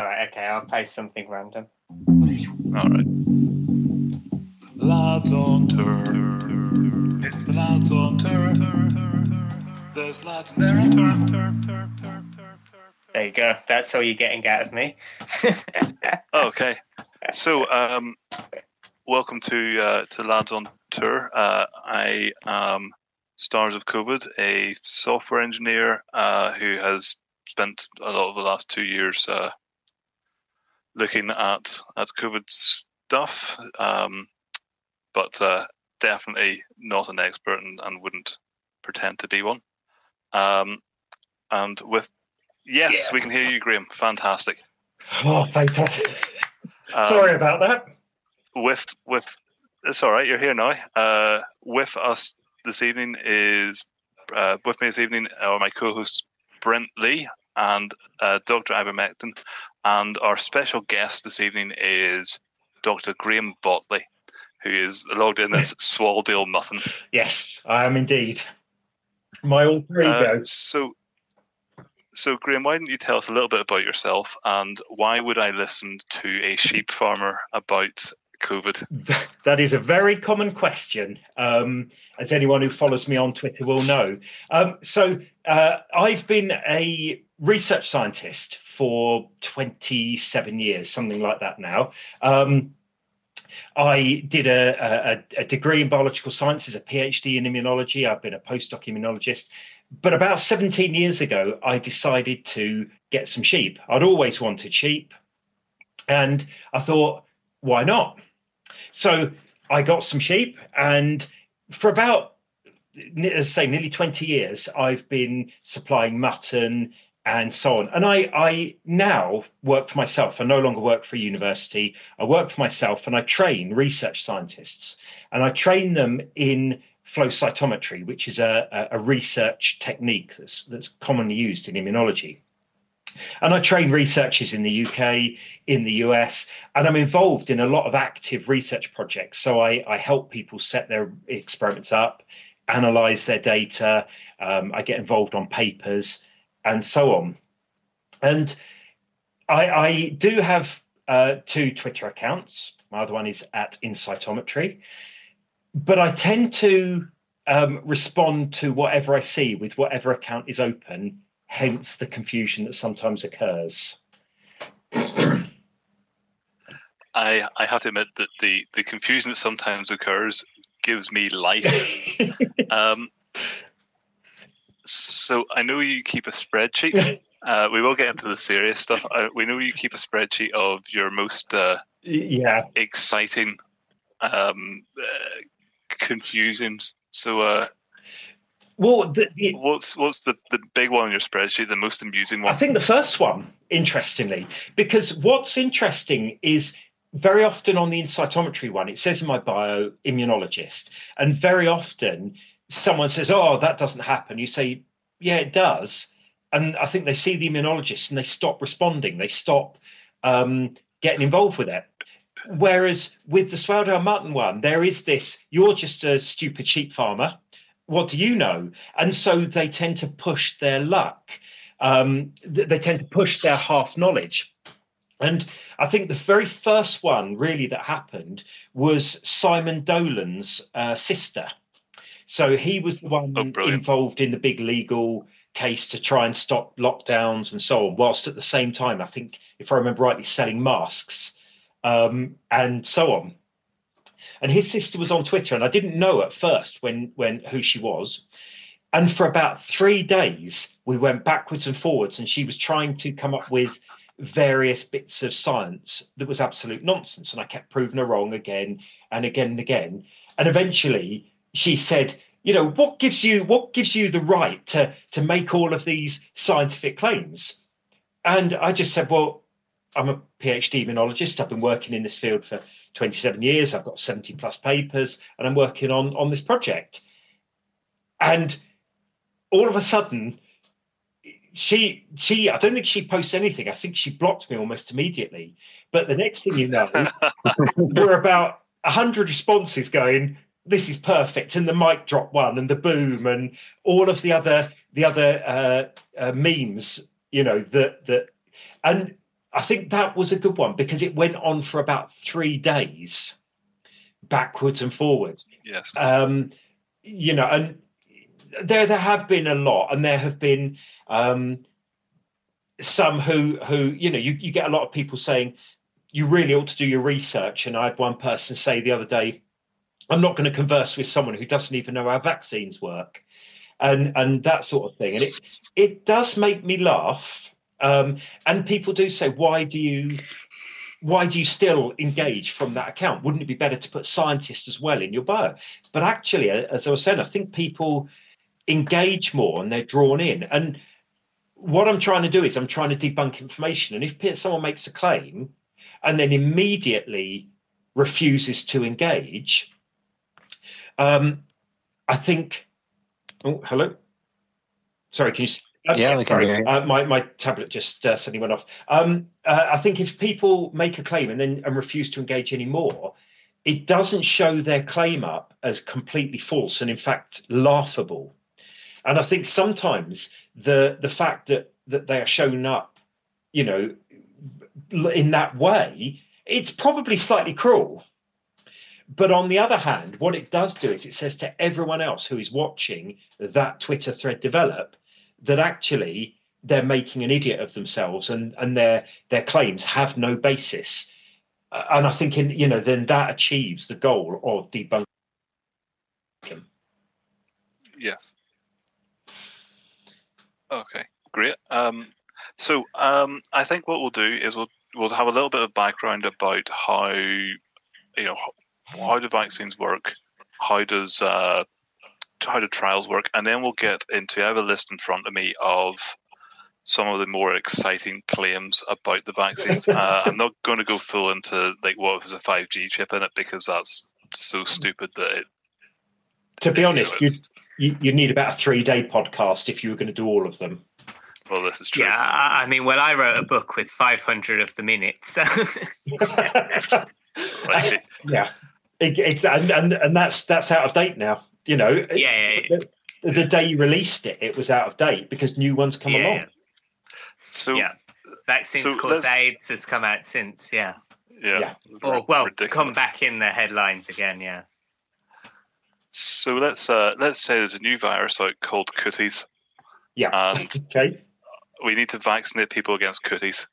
All right, okay, I'll play something random. All right. Lads on tour. It's the lads on tour. There's lads there on tour. There you go. That's all you're getting out of me. Okay. So, welcome to Lads on Tour. I am Stars of COVID, a software engineer who has spent a lot of the last 2 years looking at COVID stuff, but definitely not an expert and wouldn't pretend to be one. And with yes, we can hear you, Graham. Fantastic. Oh, fantastic. Sorry about that. With it's all right. You're here now. With us this evening is with me this evening are my co-hosts Brent Lee and Dr. Ivermectin, and our special guest this evening is Dr. Graham Botley, who is logged in as Swaldale Muffin. Yes, I am indeed. My alter ego. So, Graham, why don't you tell us a little bit about yourself and why would I listen to a sheep farmer about COVID? That is a very common question, as anyone who follows me on Twitter will know. I've been a research scientist for 27 years, something like that now. I did a degree in biological sciences, a PhD in immunology. I've been a postdoc immunologist. But about 17 years ago, I decided to get some sheep. I'd always wanted sheep. And I thought, why not? So I got some sheep. And for about, as I say, nearly 20 years, I've been supplying mutton and so on. And I now work for myself. I no longer work for a university. I work for myself and I train research scientists. And I train them in flow cytometry, which is a research technique that's commonly used in immunology. And I train researchers in the UK, in the US, and I'm involved in a lot of active research projects. So I help people set their experiments up, analyze their data. I get involved on papers and so on. And I do have 2 Twitter accounts. My other one is @InCytometry. But I tend to respond to whatever I see with whatever account is open, hence the confusion that sometimes occurs. I have to admit that the confusion that sometimes occurs gives me life. So I know you keep a spreadsheet. We will get into the serious stuff. We know you keep a spreadsheet of your most exciting confusions. So what's the big one on your spreadsheet, the most amusing one? I think the first one, interestingly, because what's interesting is very often on the InCytometry one, it says in my bio, immunologist, and very often someone says, oh, that doesn't happen. You say, yeah, it does. And I think they see the immunologist and they stop responding. They stop getting involved with it. Whereas with the Swaldale Mutton one, there is this, you're just a stupid sheep farmer. What do you know? And so they tend to push their luck. They tend to push their half knowledge. And I think the very first one really that happened was Simon Dolan's sister. So he was the one involved in the big legal case to try and stop lockdowns and so on, whilst at the same time, I think, if I remember rightly, selling masks. And so on. And his sister was on Twitter, and I didn't know at first when who she was. And for about 3 days, we went backwards and forwards, and she was trying to come up with various bits of science that was absolute nonsense. And I kept proving her wrong again and again and again. And eventually she said, you know, what gives you the right to make all of these scientific claims? And I just said, well, I'm a PhD immunologist. I've been working in this field for 27 years. I've got 70 plus papers, and I'm working on this project. And all of a sudden, she I don't think she posts anything. I think she blocked me almost immediately. But the next thing you know, we're about 100 responses going, this is perfect, and the mic drop one, and the boom, and all of the other memes, you know, that and I think that was a good one because it went on for about 3 days, backwards and forwards. Yes. And there have been a lot, and there have been some who you get a lot of people saying you really ought to do your research. And I had one person say the other day, I'm not going to converse with someone who doesn't even know how vaccines work, and that sort of thing. And it does make me laugh. And people do say, why do you still engage from that account? Wouldn't it be better to put scientists as well in your bio? But actually, as I was saying, I think people engage more and they're drawn in. And what I'm trying to do is I'm trying to debunk information. And if someone makes a claim and then immediately refuses to engage, I think. Oh, hello. Sorry, can you? Yeah, we can hear you. My tablet just suddenly went off. I think if people make a claim and refuse to engage anymore, it doesn't show their claim up as completely false and in fact laughable. And I think sometimes the fact that they are shown up, in that way, it's probably slightly cruel. But on the other hand, what it does do is it says to everyone else who is watching that Twitter thread develop that actually they're making an idiot of themselves and their claims have no basis. And I think then that achieves the goal of debunking. Yes. Okay, great. So I think what we'll do is we'll have a little bit of background about how do vaccines work, how do trials work, and then we'll get into. I have a list in front of me of some of the more exciting claims about the vaccines. I'm not going to go full into like what if there's a 5G chip in it because that's so stupid that it. To be honest, you need about a 3-day podcast if you were going to do all of them. Well, this is true. Yeah, I mean, well, I wrote a book with 500 of them in it. So. Yeah, it's and that's out of date now. Yeah. The day you released it, it was out of date because new ones come along. So Vaccines Cause AIDS has come out since. Yeah. Or ridiculous. Come back in the headlines again. Yeah. So let's say there's a new virus out called Cooties. Yeah. And okay. We need to vaccinate people against Cooties.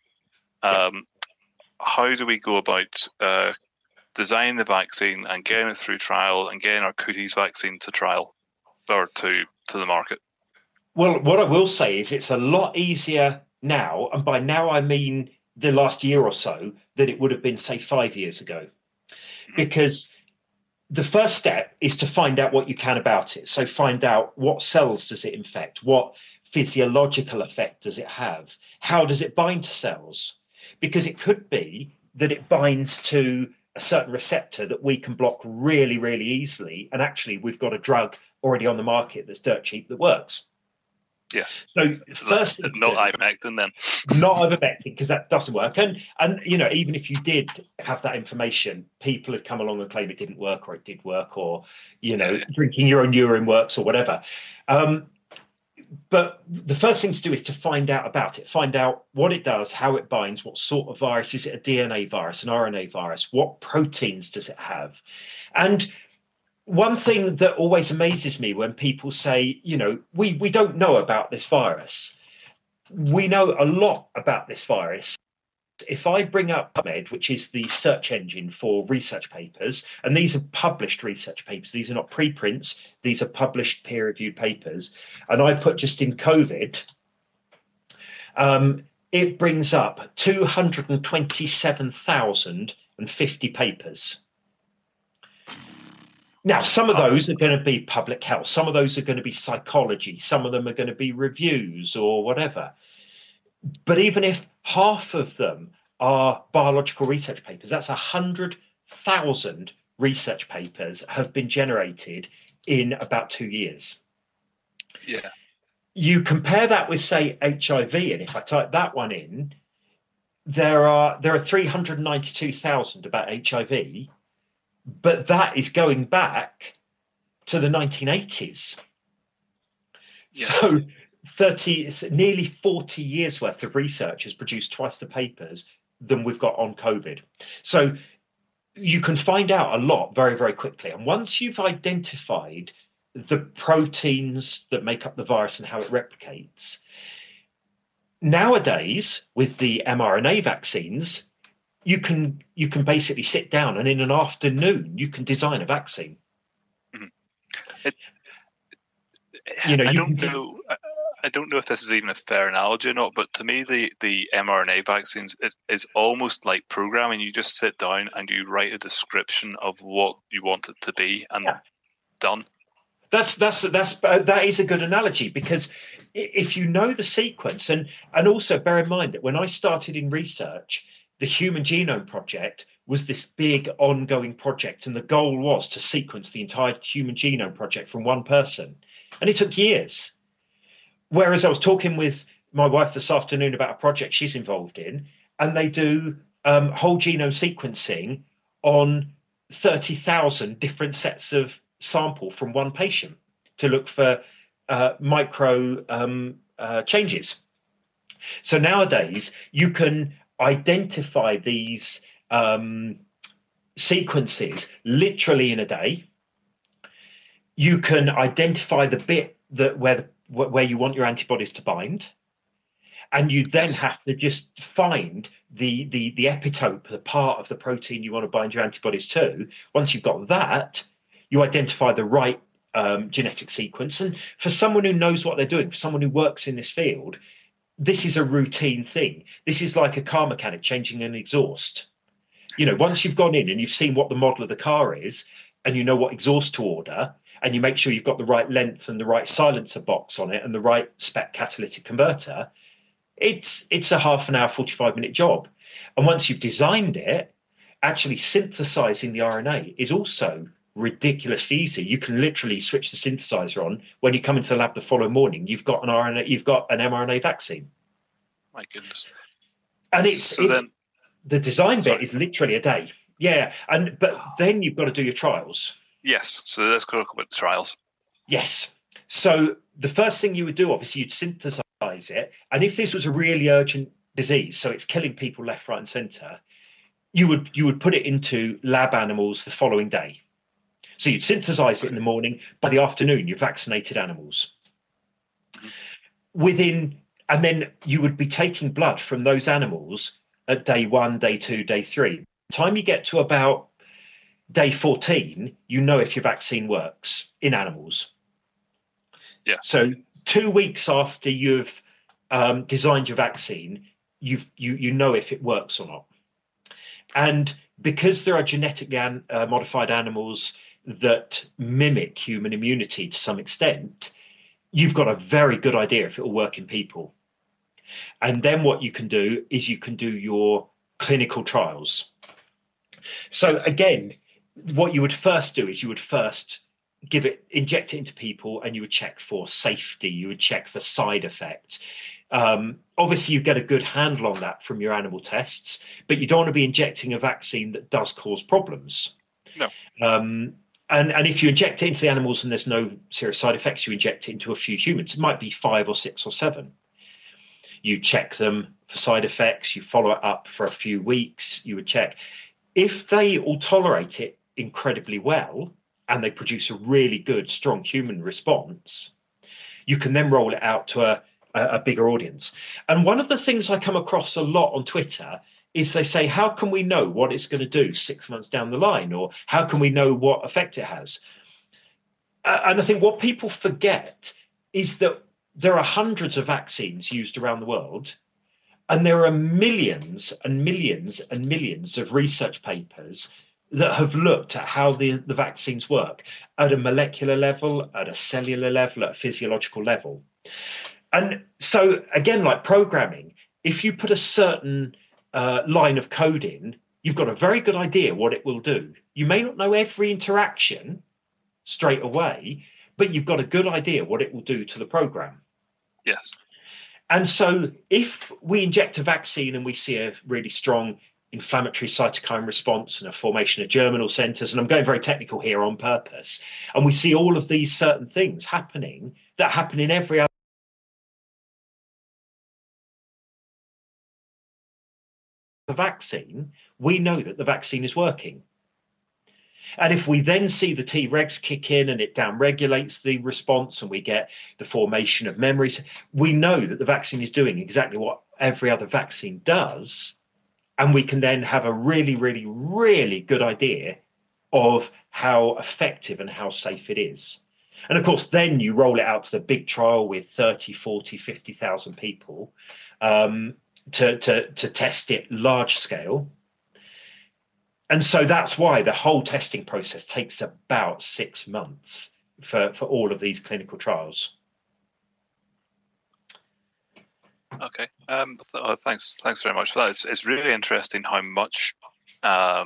How do we go about designing the vaccine and getting it through trial and getting our Cooties vaccine to trial or to the market? Well, what I will say is it's a lot easier now, and by now I mean the last year or so, than it would have been, say, 5 years ago. Because the first step is to find out what you can about it. So find out what cells does it infect, what physiological effect does it have, how does it bind to cells? Because it could be that it binds to a certain receptor that we can block really, really easily. And actually, we've got a drug already on the market that's dirt cheap that works. Yes. So first, not ivermectin then. Not ivermectin because that doesn't work. And even if you did have that information, people had come along and claim it didn't work or it did work, or drinking your own urine works or whatever. But the first thing to do is to find out about it, find out what it does, how it binds, what sort of virus. Is it a DNA virus, an RNA virus? What proteins does it have? And one thing that always amazes me when people say, we don't know about this virus. We know a lot about this virus. If I bring up PubMed, which is the search engine for research papers, and these are published research papers, these are not preprints, these are published peer-reviewed papers, and I put just in COVID, it brings up 227,050 papers. Now, some of those are going to be public health, some of those are going to be psychology, some of them are going to be reviews or whatever. But even if half of them are biological research papers, that's 100,000 research papers have been generated in about 2 years. Yeah. You compare that with, say, HIV, and if I type that one in, there are 392,000 about HIV, but that is going back to the 1980s. Yes. So nearly 40 years worth of research has produced twice the papers than we've got on COVID. So you can find out a lot very, very quickly. And once you've identified the proteins that make up the virus and how it replicates, nowadays with the mRNA vaccines, you can basically sit down and in an afternoon you can design a vaccine. I don't know if this is even a fair analogy or not, but to me, the mRNA vaccines is almost like programming. You just sit down and you write a description of what you want it to be, and done. That is a good analogy, because if you know the sequence, and also bear in mind that when I started in research, the Human Genome Project was this big ongoing project, and the goal was to sequence the entire Human Genome Project from one person, and it took years. Whereas I was talking with my wife this afternoon about a project she's involved in, and they do whole genome sequencing on 30,000 different sets of sample from one patient to look for micro changes. So nowadays you can identify these sequences literally in a day. You can identify the bit that where you want your antibodies to bind, and you then have to just find the epitope, the part of the protein you want to bind your antibodies to. Once you've got that, you identify the right genetic sequence. And for someone who knows what they're doing, for someone who works in this field, this is a routine thing. This is like a car mechanic changing an exhaust. Once you've gone in and you've seen what the model of the car is, and you know what exhaust to order, and you make sure you've got the right length and the right silencer box on it and the right spec catalytic converter, it's a half an hour, 45-minute job. And once you've designed it, actually synthesizing the RNA is also ridiculously easy. You can literally switch the synthesizer on. When you come into the lab the following morning, you've got an mRNA vaccine. My goodness. And the design bit is literally a day. Yeah. But then you've got to do your trials. Yes. So let's talk about the trials. Yes. So the first thing you would do, obviously, you'd synthesize it. And if this was a really urgent disease, so it's killing people left, right, and center, you would put it into lab animals the following day. So you'd synthesize it in the morning. By the afternoon, you vaccinated animals. And then you would be taking blood from those animals at day 1, day 2, day 3. By the time you get to about day 14, you know if your vaccine works in animals. Yeah. So 2 weeks after you've designed your vaccine, you know if it works or not. And because there are genetically modified animals that mimic human immunity to some extent, you've got a very good idea if it will work in people. And then what you can do is you can do your clinical trials. So again, what you would first do is you would first inject it into people, and you would check for safety. You would check for side effects. Obviously, you get a good handle on that from your animal tests, but you don't want to be injecting a vaccine that does cause problems. No. And if you inject it into the animals and there's no serious side effects, you inject it into a few humans. It might be 5 or 6 or 7. You check them for side effects. You follow it up for a few weeks. You would check. If they all tolerate it incredibly well and they produce a really good, strong human response, you can then roll it out to a bigger audience. And one of the things I come across a lot on Twitter is they say, how can we know what it's going to do 6 months down the line? Or how can we know what effect it has? And I think what people forget is that there are hundreds of vaccines used around the world, and there are millions and millions and millions of research papers that have looked at how the vaccines work at a molecular level, at a cellular level, at a physiological level. And so, again, like programming, if you put a certain line of code in, you've got a very good idea what it will do. You may not know every interaction straight away, but you've got a good idea what it will do to the program. Yes. And so if we inject a vaccine and we see a really strong inflammatory cytokine response and a formation of germinal centers, and I'm going very technical here on purpose, and we see all of these certain things happening that happen in every the vaccine, we know that the vaccine is working. And if we then see the Tregs kick in and it downregulates the response and we get the formation of memories, we know that the vaccine is doing exactly what every other vaccine does. And we can then have a really, really, really good idea of how effective and how safe it is. And of course, then you roll it out to the big trial with 30, 40, 50,000 people to test it large scale. And so that's why the whole testing process takes about 6 months for all of these clinical trials. Okay. Thanks very much for that. It's really interesting how much, how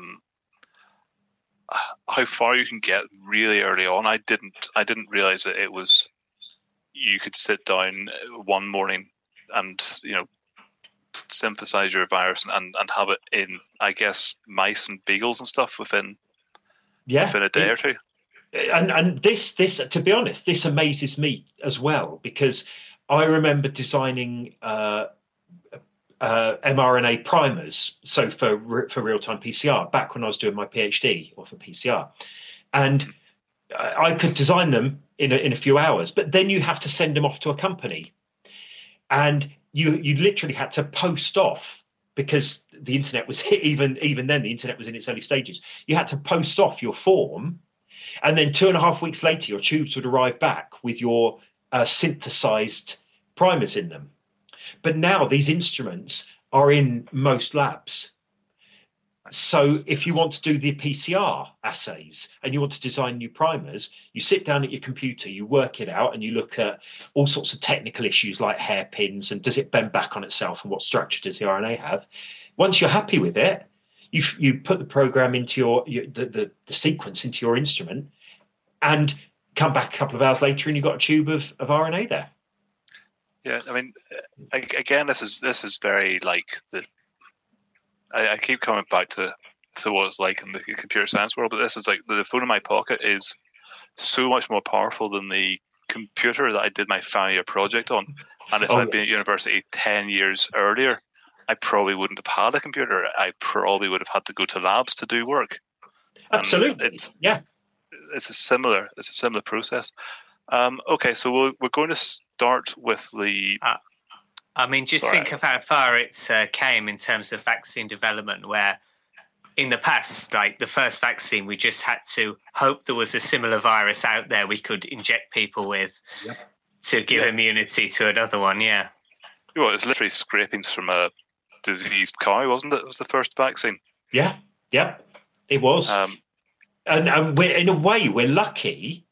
far you can get really early on. I didn't realize that it was, you could sit down one morning and, synthesize your virus and have it in, I guess, mice and beagles and stuff within a day or two. And this, to be honest, this amazes me as well, because I remember designing mRNA primers, so for real-time PCR, back when I was doing my PhD, or for PCR, and I could design them in a few hours, but then you have to send them off to a company, and you literally had to post off, because the internet was even then the internet was in its early stages. You had to post off your form, and then 2.5 weeks later your tubes would arrive back with your synthesized primers in them. But now these instruments are in most labs. So if you want to do the PCR assays and you want to design new primers, you sit down at your computer, you work it out, and you look at all sorts of technical issues like hairpins and does it bend back on itself and what structure does the RNA have. Once you're happy with it, you put the program into the sequence into your instrument and come back a couple of hours later and you've got a tube of RNA there. Yeah, I mean, again, this is very like I keep coming back to what it's like in the computer science world, but this is like the phone in my pocket is so much more powerful than the computer that I did my final year project on. And if I'd been at university 10 years earlier, I probably wouldn't have had a computer. I probably would have had to go to labs to do work. Absolutely. It's a similar process. Okay, so we're going to start with the. Think of how far it's came in terms of vaccine development, where in the past, like the first vaccine, we just had to hope there was a similar virus out there we could inject people with to give immunity to another one. Yeah. Well, it was literally scrapings from a diseased cow, wasn't it? It was the first vaccine. Yeah, it was. And we're, in a way, we're lucky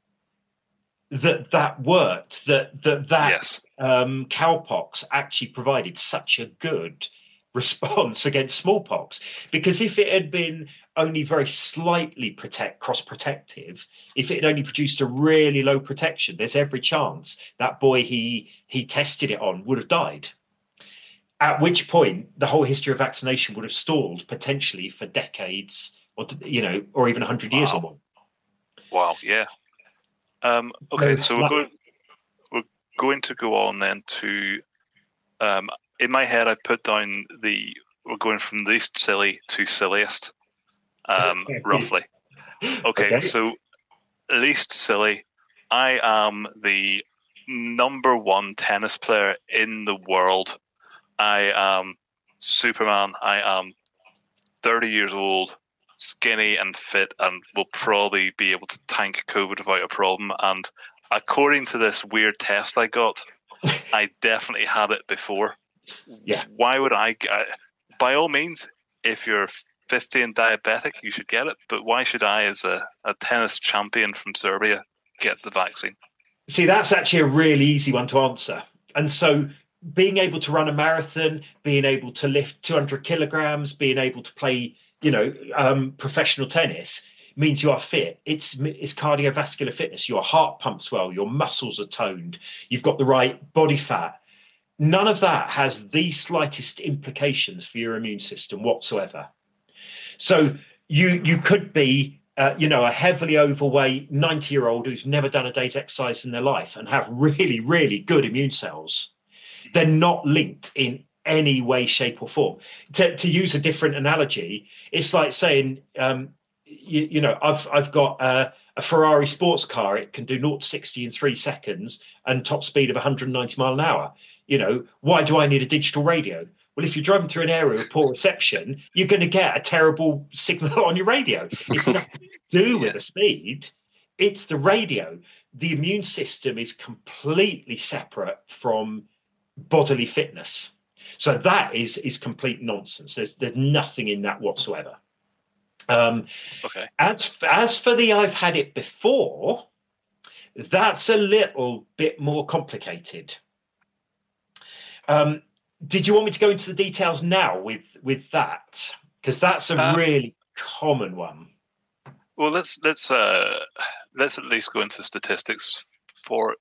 that worked, that yes. Cowpox actually provided such a good response against smallpox, because if it had been only very slightly cross-protective, if it had only produced a really low protection, there's every chance that boy he tested it on would have died. At which point, the whole history of vaccination would have stalled potentially for decades, or even 100 years or more. Wow! Yeah. Okay, so we're going to go on then to. In my head, I put down we're going from least silly to silliest, roughly. Okay, so least silly. I am the #1 tennis player in the world. I am Superman. I am 30 years old, skinny and fit, and will probably be able to tank COVID without a problem. And according to this weird test I got, I definitely had it before. Yeah. Why would I? By all means, if you're 50 and diabetic, you should get it. But why should I, as a tennis champion from Serbia, get the vaccine? See, that's actually a really easy one to answer. And so being able to run a marathon, being able to lift 200 kilograms, being able to play, professional tennis means you are fit. It's cardiovascular fitness. Your heart pumps well, your muscles are toned, you've got the right body fat. None of that has the slightest implications for your immune system whatsoever. So you could be, a heavily overweight 90-year-old who's never done a day's exercise in their life and have really, really good immune cells. They're not linked in any way, shape, or form. To use a different analogy, it's like saying, I've got a Ferrari sports car. It can do 0 to 60 in 3 seconds and top speed of 190 mile an hour. Why do I need a digital radio? Well, if you're driving through an area with poor reception, you're going to get a terrible signal on your radio. It's nothing to do with the speed. It's the radio. The immune system is completely separate from bodily fitness. So that is complete nonsense. There's nothing in that whatsoever. Okay. As for the I've had it before, that's a little bit more complicated. Did you want me to go into the details now with that? Because that's a really common one. Well, let's at least go into statistics for.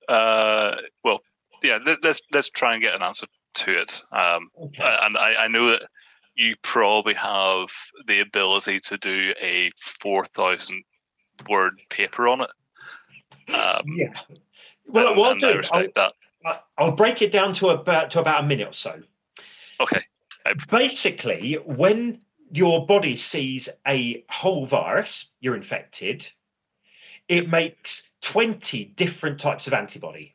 Let's try and get an answer to it. Okay. And I know that you probably have the ability to do a 4,000 word paper on it. Yeah. Well, I respect that. I'll break it down to about a minute or so. Okay. Basically, when your body sees a whole virus, you're infected, it makes 20 different types of antibody.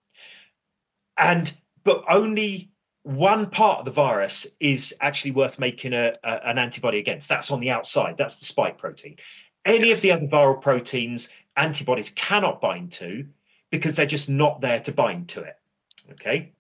But only one part of the virus is actually worth making an antibody against. That's on the outside. That's the spike protein. Any of the other viral proteins, antibodies cannot bind to because they're just not there to bind to it. Okay.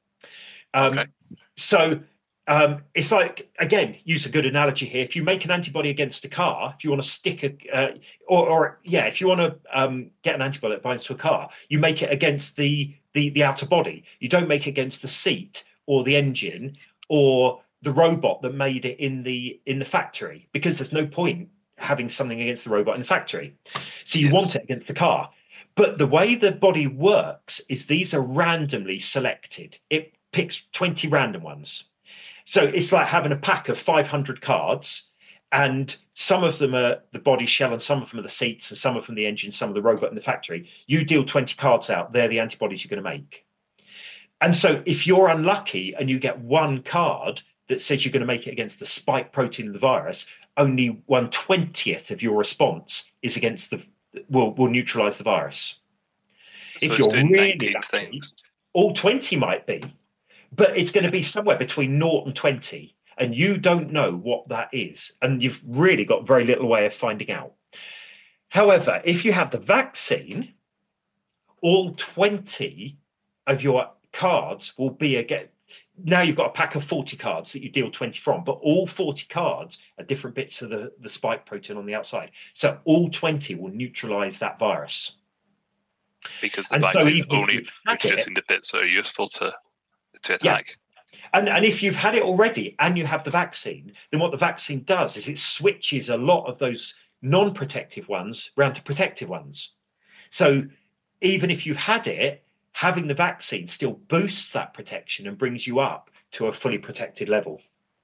So it's like, again, use a good analogy here. If you make an antibody against a car, if you want to stick if you want to get an antibody that binds to a car, you make it against the outer body. You don't make it against the seat or the engine or the robot that made it in the factory, because there's no point having something against the robot in the factory. So you want it against the car. But the way the body works is these are randomly selected. It picks 20 random ones. So it's like having a pack of 500 cards, and some of them are the body shell and some of them are the seats and some of them the engine, some of the robot in the factory. You deal 20 cards out. They're the antibodies you're going to make. And so if you're unlucky and you get one card that says you're going to make it against the spike protein of the virus, only 1/20th of your response is against will neutralize the virus. So if you're really lucky, things. All 20 might be, but it's going to be somewhere between 0 and 20, and you don't know what that is, and you've really got very little way of finding out. However, if you have the vaccine, all 20 of your cards will be again. Now you've got a pack of 40 cards that you deal 20 from, but all 40 cards are different bits of the spike protein on the outside. So all 20 will neutralize that virus. Because the vaccine is only producing the bits that are useful to attack. Yeah. And if you've had it already and you have the vaccine, then what the vaccine does is it switches a lot of those non-protective ones round to protective ones. So even if you've had it, having the vaccine still boosts that protection and brings you up to a fully protected level.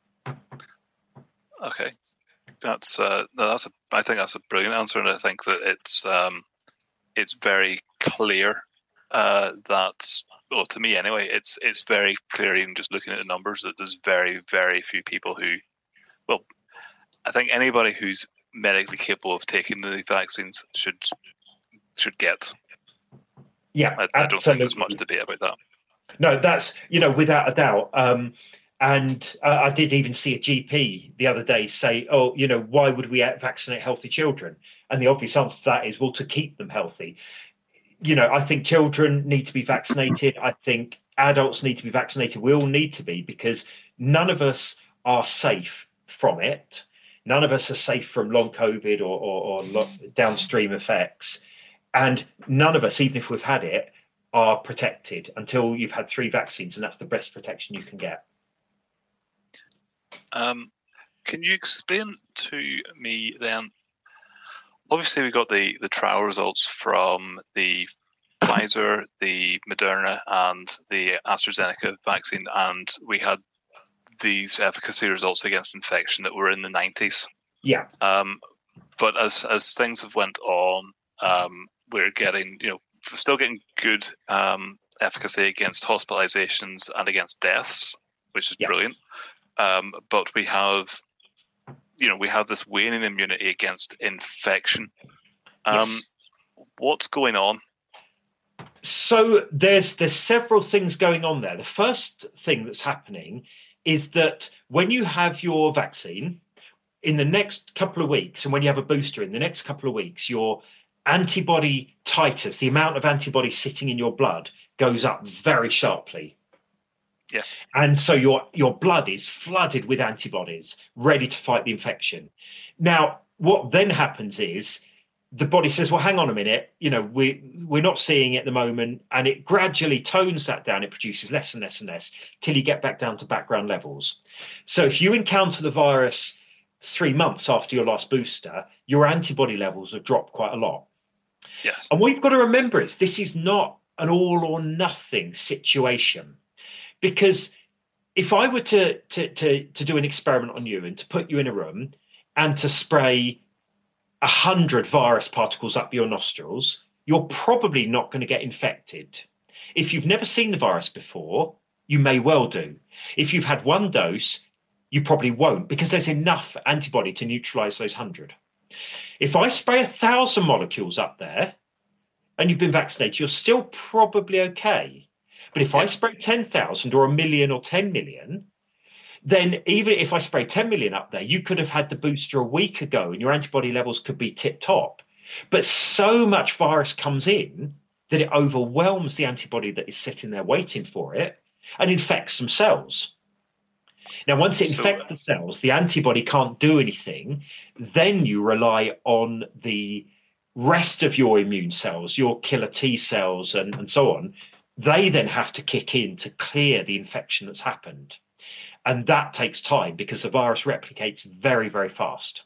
Okay, I think that's a brilliant answer, and I think that it's very clear that, well, to me anyway, it's very clear even just looking at the numbers that there's very, very few people who, well, I think anybody who's medically capable of taking the vaccines should get. Yeah, I don't think there's much debate about that. No, that's, without a doubt. And I did even see a GP the other day say, why would we vaccinate healthy children? And the obvious answer to that is, well, to keep them healthy. I think children need to be vaccinated. I think adults need to be vaccinated. We all need to be, because none of us are safe from it. None of us are safe from long COVID or downstream effects. And none of us, even if we've had it, are protected until you've had 3 vaccines, and that's the best protection you can get. Can you explain to me then? Obviously, we got the trial results from the Pfizer, the Moderna, and the AstraZeneca vaccine, and we had these efficacy results against infection that were in the 90s. Yeah. But as things have went on, we're getting, still getting good efficacy against hospitalizations and against deaths, which is brilliant. But we have, we have this waning immunity against infection. Yes. What's going on? So there's several things going on there. The first thing that's happening is that when you have your vaccine in the next couple of weeks, and when you have a booster in the next couple of weeks, your antibody titers, the amount of antibody sitting in your blood, goes up very sharply. Yes. And so your blood is flooded with antibodies ready to fight the infection. Now, what then happens is the body says, well, hang on a minute, we're not seeing it at the moment. And it gradually tones that down. It produces less and less and less till you get back down to background levels. So if you encounter the virus 3 months after your last booster, your antibody levels have dropped quite a lot. Yes. And what you've got to remember is this is not an all or nothing situation. Because if I were to do an experiment on you and to put you in a room and to spray 100 virus particles up your nostrils, you're probably not going to get infected. If you've never seen the virus before, you may well do. If you've had one dose, you probably won't, because there's enough antibody to neutralize those 100. If I spray 1,000 molecules up there and you've been vaccinated, you're still probably okay. But if I spray 10,000 or 1 million or 10 million, then even if I spray 10 million up there, you could have had the booster a week ago and your antibody levels could be tip top. But so much virus comes in that it overwhelms the antibody that is sitting there waiting for it and infects some cells. Now, once it infects the cells, the antibody can't do anything. Then you rely on the rest of your immune cells, your killer T cells and so on. They then have to kick in to clear the infection that's happened. And that takes time because the virus replicates very, very fast.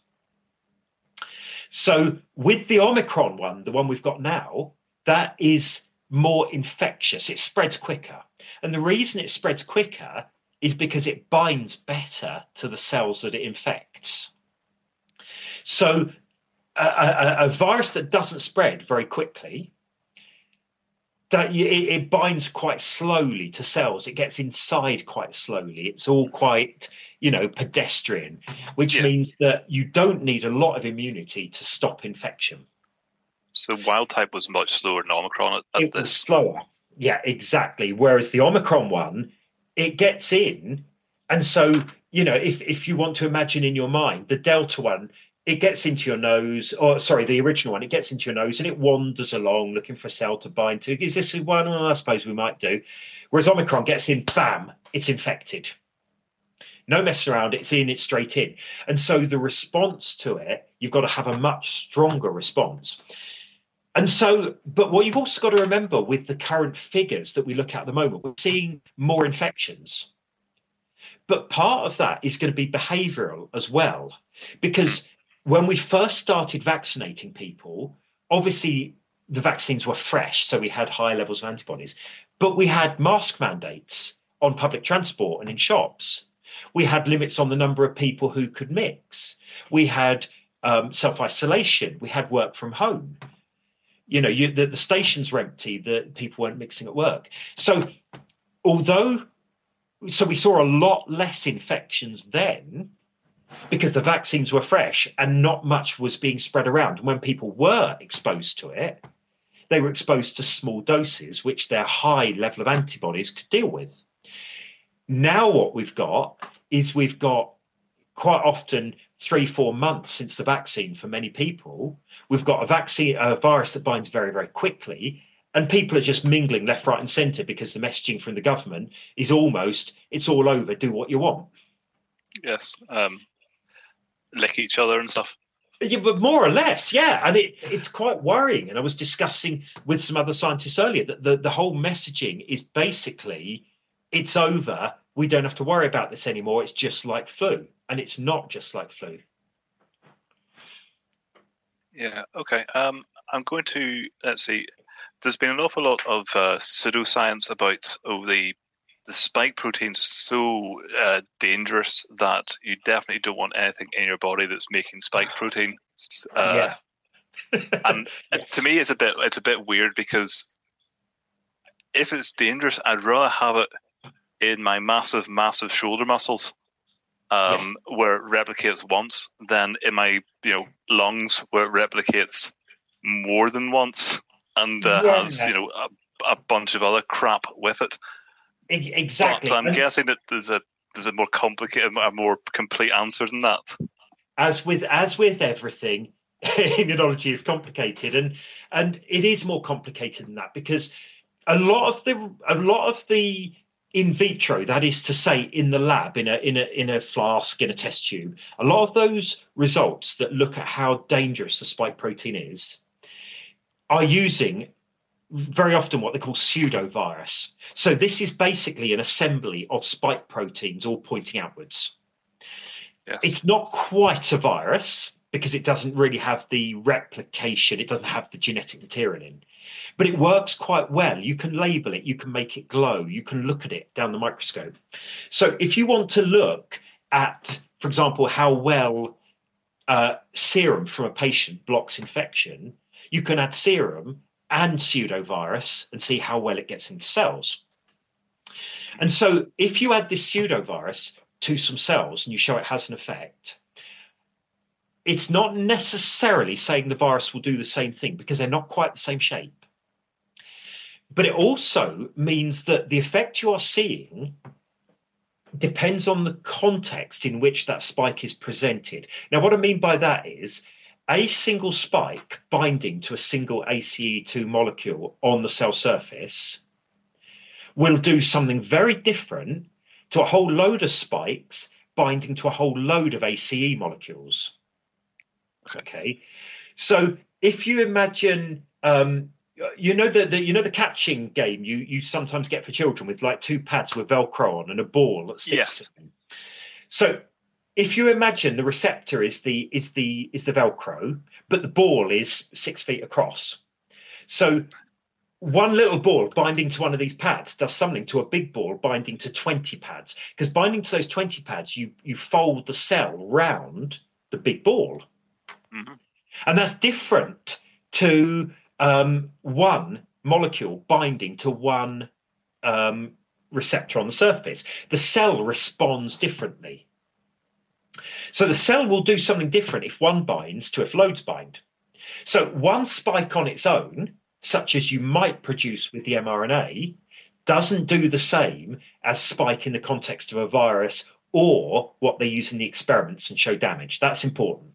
So with the Omicron one, the one we've got now, that is more infectious. It spreads quicker. And the reason it spreads quicker is because it binds better to the cells that it infects. So a virus that doesn't spread very quickly, that it binds quite slowly to cells. It gets inside quite slowly. It's all quite, pedestrian, which means that you don't need a lot of immunity to stop infection. So wild type was much slower than Omicron It was slower. Yeah, exactly. Whereas the Omicron one, it gets in. And so, if you want to imagine in your mind, the Delta one, it gets into your nose, the original one, it gets into your nose and it wanders along looking for a cell to bind to. Is this one? Oh, I suppose we might do. Whereas Omicron gets in, bam, it's infected. No messing around, it's straight in. And so the response to it, you've got to have a much stronger response. And so, but what you've also got to remember with the current figures that we look at the moment, we're seeing more infections. But part of that is going to be behavioral as well, because when we first started vaccinating people, obviously the vaccines were fresh, so we had high levels of antibodies, but we had mask mandates on public transport and in shops. We had limits on the number of people who could mix. We had self-isolation. We had work from home. The stations were empty, the people weren't mixing at work. So we saw a lot less infections then, because the vaccines were fresh and not much was being spread around. And when people were exposed to it, they were exposed to small doses, which their high level of antibodies could deal with. Now what we've got quite often 3-4 months since the vaccine for many people, we've got a virus that binds very, very quickly. And people are just mingling left, right and centre because the messaging from the government is it's all over, do what you want. Yes. Lick each other and stuff. Yeah, but more or less, yeah. And it's quite worrying. And I was discussing with some other scientists earlier that the whole messaging is basically, it's over. We don't have to worry about this anymore. It's just like flu. And it's not just like flu. Yeah, okay. I'm going to, let's see. There's been an awful lot of pseudoscience about the spike protein's so dangerous that you definitely don't want anything in your body that's making spike protein. And to me, it's a bit weird because if it's dangerous, I'd rather have it in my massive, massive shoulder muscles, where it replicates once, than in my lungs, where it replicates more than once, and has a bunch of other crap with it. Exactly. But I'm guessing that there's a more complicated, a more complete answer than that. As with everything, immunology is complicated, and it is more complicated than that, because a lot of the in vitro, that is to say, in the lab, in a flask, in a test tube, a lot of those results that look at how dangerous the spike protein is are using very often what they call pseudovirus. So this is basically an assembly of spike proteins all pointing outwards. Yes. It's not quite a virus because it doesn't really have the replication. It doesn't have the genetic material in, but it works quite well. You can label it. You can make it glow. You can look at it down the microscope. So if you want to look at, for example, how well serum from a patient blocks infection, you can add serum and pseudovirus and see how well it gets into cells. And so if you add this pseudovirus to some cells and you show it has an effect, it's not necessarily saying the virus will do the same thing, because they're not quite the same shape. But it also means that the effect you are seeing depends on the context in which that spike is presented. Now, what I mean by that is a single spike binding to a single ACE2 molecule on the cell surface will do something very different to a whole load of spikes binding to a whole load of ACE molecules. Okay, so if you imagine, the catching game you sometimes get for children with like two pads with Velcro on and a ball that sticks to them. So if you imagine the receptor is the Velcro, but the ball is 6 feet across. So one little ball binding to one of these pads does something to a big ball binding to 20 pads, because binding to those 20 pads, you fold the cell round the big ball. Mm-hmm. And that's different to one molecule binding to one receptor on the surface. The cell responds differently. So the cell will do something different if one binds to if loads bind. So one spike on its own, such as you might produce with the mRNA, doesn't do the same as spike in the context of a virus or what they use in the experiments and show damage. That's important.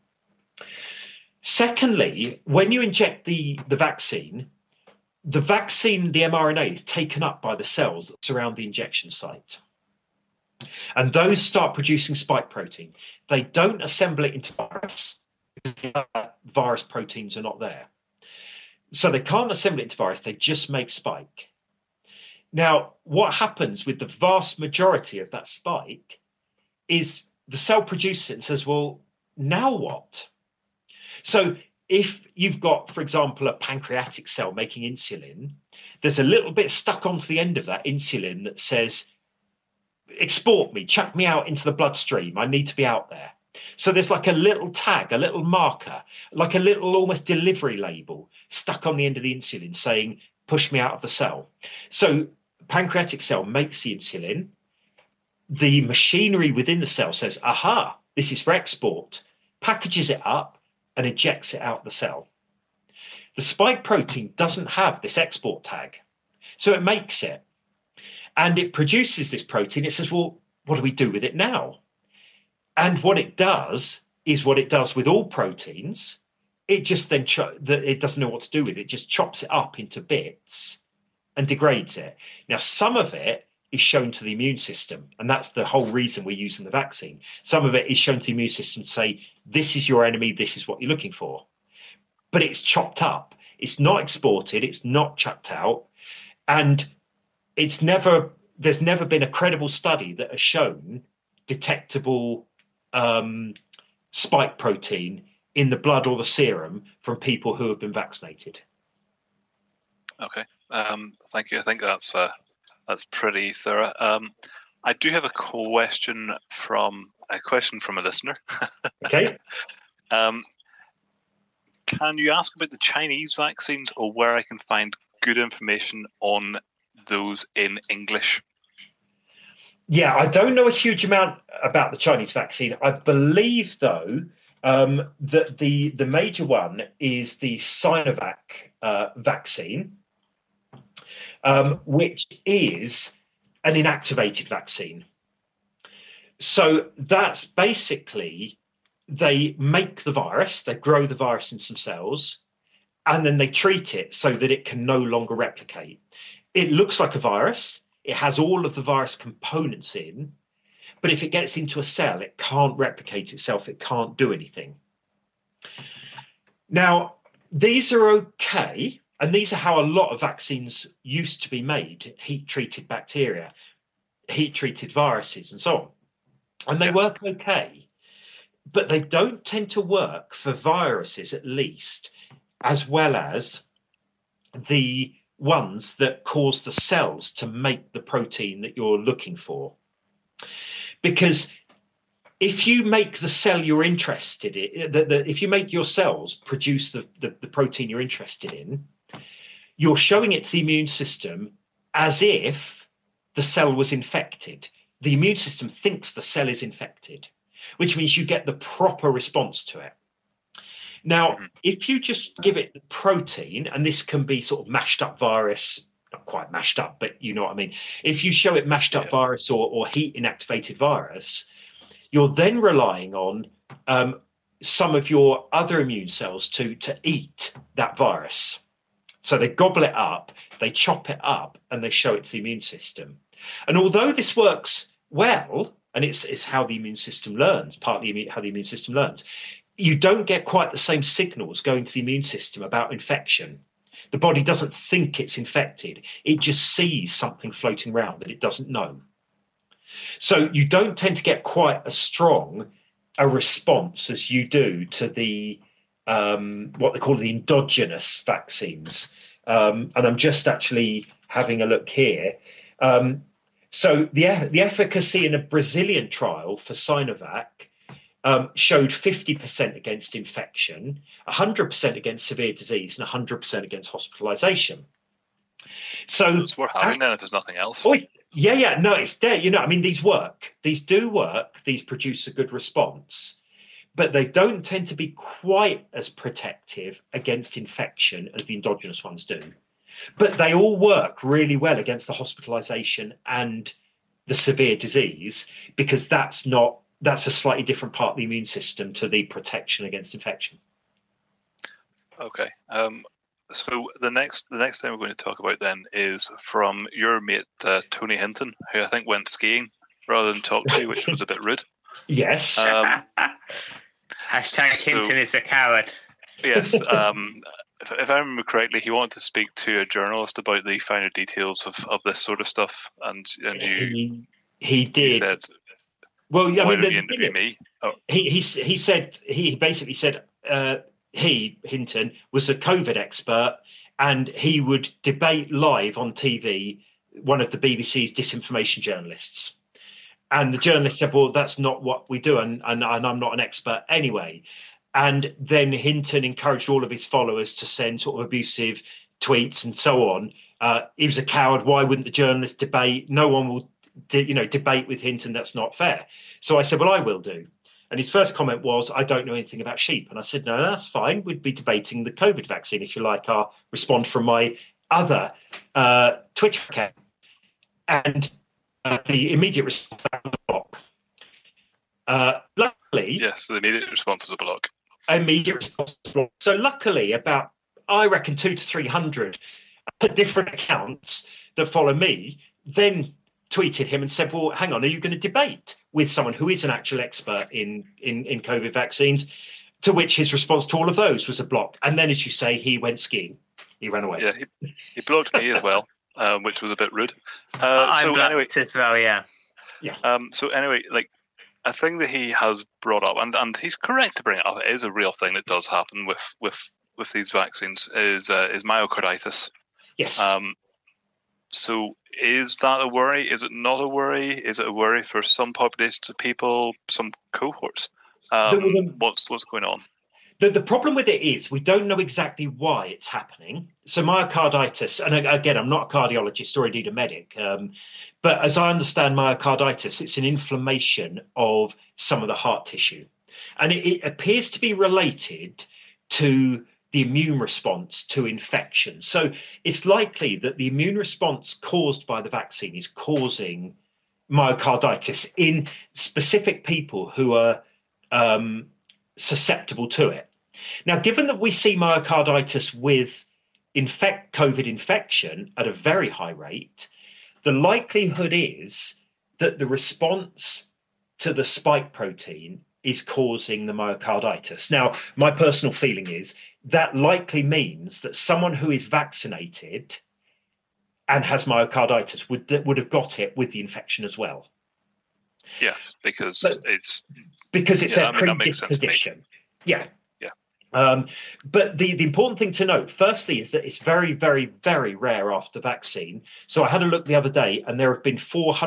Secondly, when you inject the vaccine, the mRNA is taken up by the cells that surround the injection site. And those start producing spike protein. They don't assemble it into virus because virus proteins are not there. So they can't assemble it into virus, they just make spike. Now, what happens with the vast majority of that spike is the cell produces it and says, well, now what? So if you've got, for example, a pancreatic cell making insulin, there's a little bit stuck onto the end of that insulin that says, export me, chuck me out into the bloodstream. I need to be out there. So there's like a little tag, a little marker, like a little almost delivery label stuck on the end of the insulin saying, push me out of the cell. So pancreatic cell makes the insulin. The machinery within the cell says, aha, this is for export, packages it up and ejects it out the cell. The spike protein doesn't have this export tag. So it makes it. And it produces this protein. It says, well, what do we do with it now? And what it does is what it does with all proteins. It just then, it doesn't know what to do with it. It just chops it up into bits and degrades it. Now, some of it is shown to the immune system. And that's the whole reason we're using the vaccine. Some of it is shown to the immune system to say, this is your enemy. This is what you're looking for. But it's chopped up. It's not exported. It's not chucked out. And there's never been a credible study that has shown detectable spike protein in the blood or the serum from people who have been vaccinated. Okay, thank you. I think that's pretty thorough. I do have a question from a listener. Okay. Can you ask about the Chinese vaccines, or where I can find good information on those in English? Yeah, I don't know a huge amount about the Chinese vaccine. I believe, though, that the major one is the Sinovac vaccine, which is an inactivated vaccine. So that's basically they make the virus, they grow the virus in some cells, and then they treat it so that it can no longer replicate. It looks like a virus. It has all of the virus components in, but if it gets into a cell, it can't replicate itself. It can't do anything. Now, these are okay, and these are how a lot of vaccines used to be made: heat-treated bacteria, heat-treated viruses, and so on. And they work okay, but they don't tend to work for viruses, at least, as well as the ones that cause the cells to make the protein that you're looking for. Because if you make the cell you're interested in, if you make your cells produce the protein you're interested in, you're showing it to the immune system as if the cell was infected. The immune system thinks the cell is infected, which means you get the proper response to it. Now, if you just give it the protein, and this can be sort of mashed up virus, not quite mashed up, but you know what I mean. If you show it mashed up virus or heat inactivated virus, you're then relying on some of your other immune cells to eat that virus. So they gobble it up, they chop it up, and they show it to the immune system. And although this works well, and it's how the immune system learns, partly how the immune system learns, you don't get quite the same signals going to the immune system about infection. The body doesn't think it's infected. It just sees something floating around that it doesn't know. So you don't tend to get quite as strong a response as you do to the what they call the endogenous vaccines. And I'm just actually having a look here. So the efficacy in a Brazilian trial for Sinovac showed 50% against infection, 100% against severe disease, and 100% against hospitalization. So it's worth having then if there's nothing else. Oh, no, it's there. You know, I mean, these work. These do work. These produce a good response, but they don't tend to be quite as protective against infection as the endogenous ones do. But they all work really well against the hospitalization and the severe disease, because that's a slightly different part of the immune system to the protection against infection. Okay. So the next thing we're going to talk about then is from your mate Tony Hinton, who I think went skiing rather than talk to you, which was a bit rude. Yes. Hashtag Hinton is a coward. Yes. If I remember correctly, he wanted to speak to a journalist about the finer details of this sort of stuff, and he did. You said, well, yeah, why don't you interview me? Oh. He basically said Hinton was a COVID expert, and he would debate live on TV one of the BBC's disinformation journalists. And the journalist said, well, that's not what we do, and I'm not an expert anyway. And then Hinton encouraged all of his followers to send sort of abusive tweets and so on. He was a coward. Why wouldn't the journalist debate? No one will debate with Hinton. That's not fair. So I said, well, I will do. And his first comment was, I don't know anything about sheep. And I said, no, that's fine. We'd be debating the COVID vaccine, if you like. I'll respond from my other Twitter account. And the immediate response was a block. Luckily... Yes, the immediate response was a block. Immediate response was a block. So luckily, about, I reckon, 200 to 300 different accounts that follow me then tweeted him and said, well, hang on, are you going to debate with someone who is an actual expert in COVID vaccines? To which his response to all of those was a block. And then, as you say, he went skiing. He ran away. Yeah, he blocked me as well, which was a bit rude. I blocked as well, yeah. So anyway, like, a thing that he has brought up, and he's correct to bring it up, it is a real thing that does happen with these vaccines, is myocarditis. Yes. So is that a worry? Is it not a worry? Is it a worry for some populations of people, some cohorts? What's going on? The problem with it is we don't know exactly why it's happening. So myocarditis, and again, I'm not a cardiologist or indeed a medic, but as I understand myocarditis, it's an inflammation of some of the heart tissue. And it appears to be related to the immune response to infection. So it's likely that the immune response caused by the vaccine is causing myocarditis in specific people who are susceptible to it. Now, given that we see myocarditis with COVID infection at a very high rate, the likelihood is that the response to the spike protein is causing the myocarditis. Now, my personal feeling is that likely means that someone who is vaccinated and has myocarditis would have got it with the infection as well. Yes, because it's their predisposition. Yeah. But the important thing to note, firstly, is that it's very, very, very rare after vaccine. So I had a look the other day, and there have been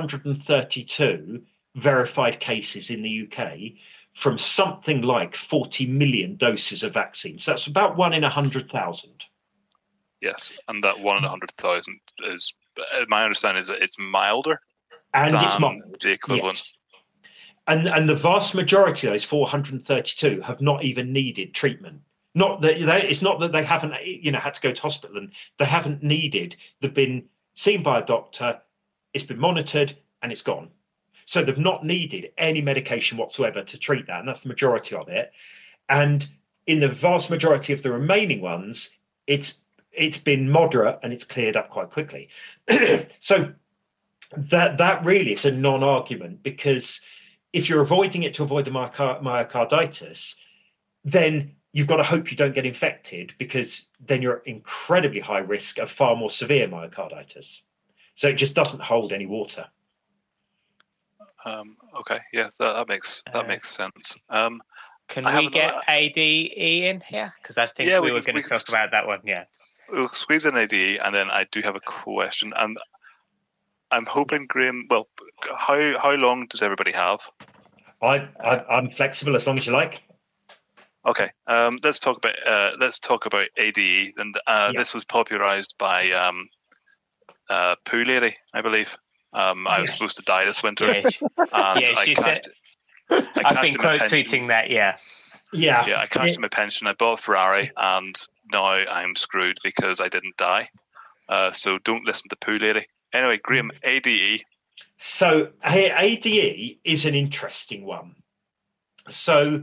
432 verified cases in the UK from something like 40 million doses of vaccine. So that's about 1 in 100,000. Yes, and that 1 in 100,000 is, my understanding is that it's milder. And it's mild. The equivalent. Yes. And the vast majority of those 432 have not even needed treatment. It's not that they haven't, had to go to hospital, and they haven't needed. They've been seen by a doctor, it's been monitored, and it's gone. So they've not needed any medication whatsoever to treat that, and that's the majority of it. And in the vast majority of the remaining ones, it's been moderate and it's cleared up quite quickly. So that really is a non-argument, because if you're avoiding it to avoid the myocarditis, then you've got to hope you don't get infected, because then you're at incredibly high risk of far more severe myocarditis. So it just doesn't hold any water. Okay, yes, that makes sense. Can we get ADE in here? Because I think we were going to talk about that one. Yeah, we'll squeeze in ADE, and then I do have a question, and I'm hoping, Graham. Well, how long does everybody have? I'm flexible as long as you like. Okay, let's talk about ADE, and this was popularized by Pooh Lady, I believe. I was supposed to die this winter, and I've been quote tweeting that. Yeah, I cashed in my pension. I bought a Ferrari, and now I'm screwed because I didn't die. So don't listen to Pooh Lady. Anyway, Graham, ADE. So ADE is an interesting one. So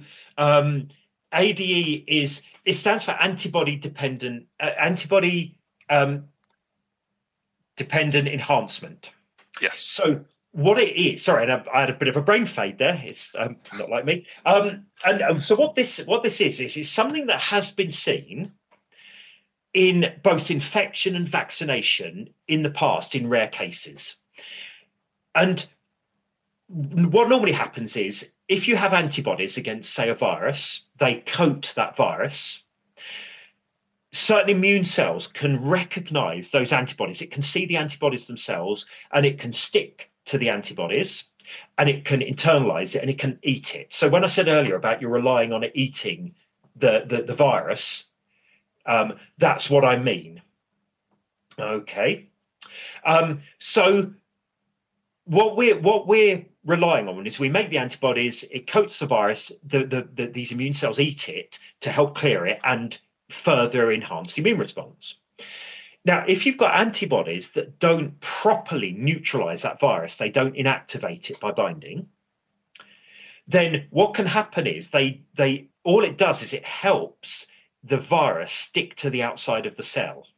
ADE stands for antibody dependent enhancement. Yes. So what it is, sorry, and I had a bit of a brain fade there. It's not like me. So what this is something that has been seen in both infection and vaccination in the past in rare cases. And what normally happens is, if you have antibodies against, say, a virus, they coat that virus. Certain immune cells can recognize those antibodies. It can see the antibodies themselves, and it can stick to the antibodies, and it can internalize it, and it can eat it. So when I said earlier about you're relying on it eating the virus, that's what I mean. Okay. So what we're relying on is we make the antibodies, it coats the virus, these immune cells eat it to help clear it and further enhance the immune response. Now, if you've got antibodies that don't properly neutralize that virus, they don't inactivate it by binding, then what can happen is all it does is it helps the virus stick to the outside of the cell.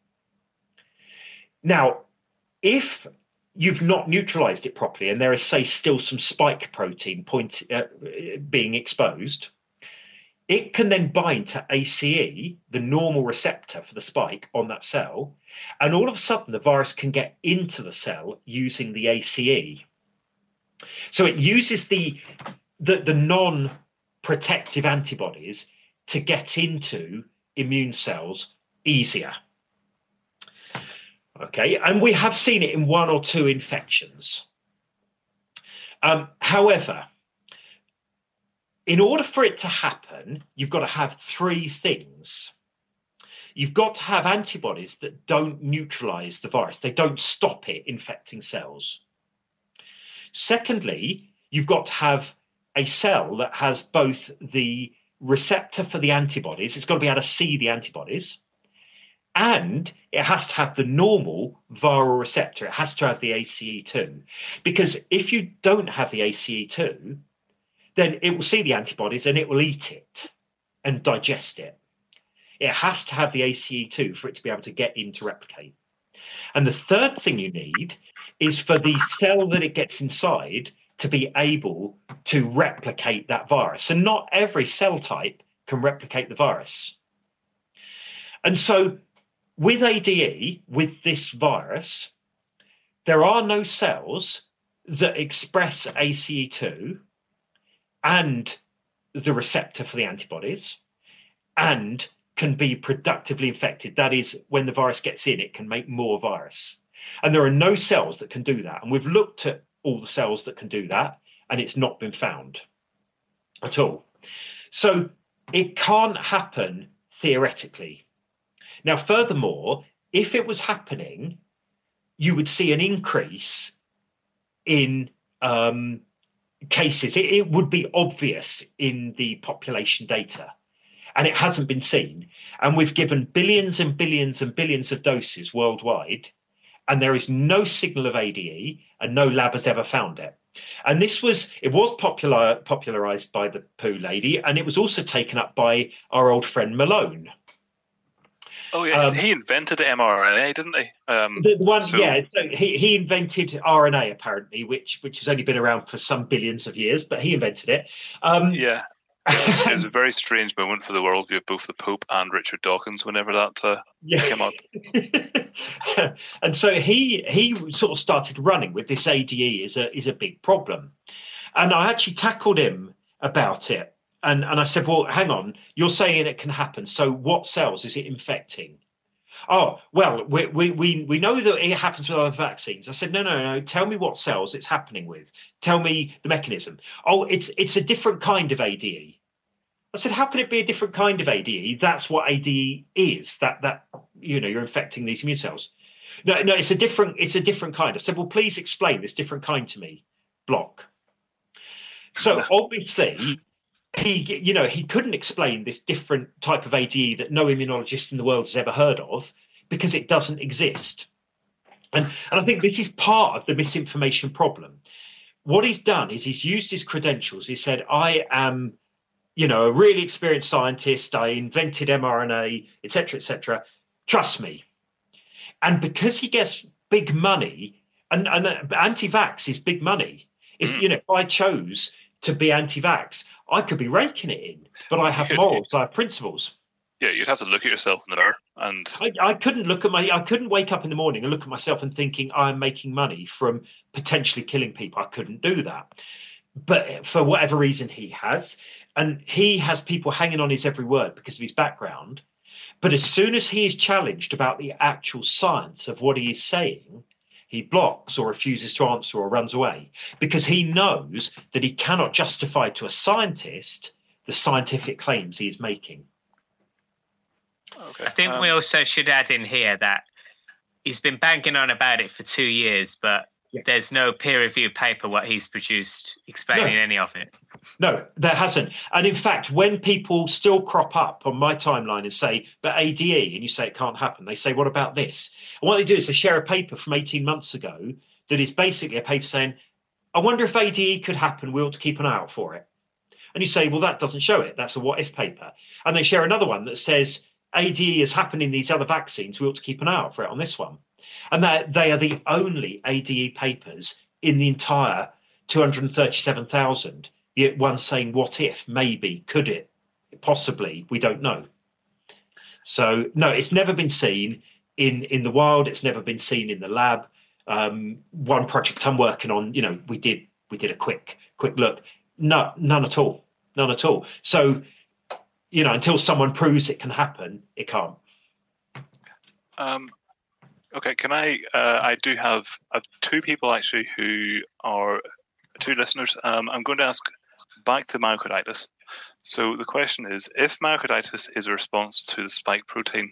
Now, if you've not neutralized it properly and there is, say, still some spike protein being exposed, it can then bind to ACE, the normal receptor for the spike on that cell, and all of a sudden the virus can get into the cell using the ACE. So it uses the non-protective antibodies to get into immune cells easier. Okay, and we have seen it in 1 or 2 infections. However, in order for it to happen, you've got to have three things. You've got to have antibodies that don't neutralize the virus. They don't stop it infecting cells. Secondly, you've got to have a cell that has both the receptor for the antibodies, it's got to be able to see the antibodies, and it has to have the normal viral receptor. It has to have the ACE2. Because if you don't have the ACE2, then it will see the antibodies and it will eat it and digest it. It has to have the ACE2 for it to be able to get in to replicate. And the third thing you need is for the cell that it gets inside to be able to replicate that virus. And not every cell type can replicate the virus. And so with ADE, with this virus, there are no cells that express ACE2 and the receptor for the antibodies and can be productively infected. That is, when the virus gets in, it can make more virus. And there are no cells that can do that. And we've looked at all the cells that can do that, and it's not been found at all. So it can't happen theoretically. Now, furthermore, if it was happening, you would see an increase in cases. It would be obvious in the population data, and it hasn't been seen. And we've given billions and billions and billions of doses worldwide, and there is no signal of ADE, and no lab has ever found it. And it was popularized by the Pooh lady, and it was also taken up by our old friend Malone. Oh yeah, he invented mRNA, didn't he? So he invented RNA apparently, which has only been around for some billions of years, but he invented it. It was a very strange moment for the world with both the Pope and Richard Dawkins whenever that came up. And so he sort of started running with this ADE is a big problem. And I actually tackled him about it. And I said, well, hang on, you're saying it can happen. So what cells is it infecting? Oh, well, we know that it happens with other vaccines. I said, no. Tell me what cells it's happening with. Tell me the mechanism. Oh, it's a different kind of ADE. I said, how can it be a different kind of ADE? That's what ADE is. That you're infecting these immune cells. No, it's a different kind. I said, well, please explain this different kind to me. Block. So obviously, he couldn't explain this different type of ADE that no immunologist in the world has ever heard of because it doesn't exist. And I think this is part of the misinformation problem. What he's done is he's used his credentials. He said, I am, a really experienced scientist. I invented mRNA, et cetera, trust me. And because he gets big money, and anti-vax is big money. If I chose to be anti-vax, I could be raking it in, but I have morals, I have principles. Yeah, you'd have to look at yourself in the mirror, and I couldn't wake up in the morning and look at myself and thinking I'm making money from potentially killing people. I couldn't do that. But for whatever reason he has, and he has people hanging on his every word because of his background. But as soon as he is challenged about the actual science of what he is saying, he blocks or refuses to answer or runs away because he knows that he cannot justify to a scientist the scientific claims he is making. Okay. I think we also should add in here that he's been banging on about it for 2 years, but there's no peer-reviewed paper what he's produced explaining any of it. No, there hasn't. And in fact, when people still crop up on my timeline and say, but ADE, and you say it can't happen, they say, what about this? And what they do is they share a paper from 18 months ago that is basically a paper saying, I wonder if ADE could happen, we ought to keep an eye out for it. And you say, well, that doesn't show it. That's a what-if paper. And they share another one that says, ADE has happened in these other vaccines, we ought to keep an eye out for it on this one. And that they are the only ADE papers in the entire 237,000. The one saying, what if, maybe, could it, possibly, we don't know. So, no, it's never been seen in the wild. It's never been seen in the lab. One project I'm working on, we did a quick look. No, none at all. None at all. So, until someone proves it can happen, it can't. Okay, can I do have two people actually who are two listeners. I'm going to ask back to myocarditis. So the question is, if myocarditis is a response to the spike protein,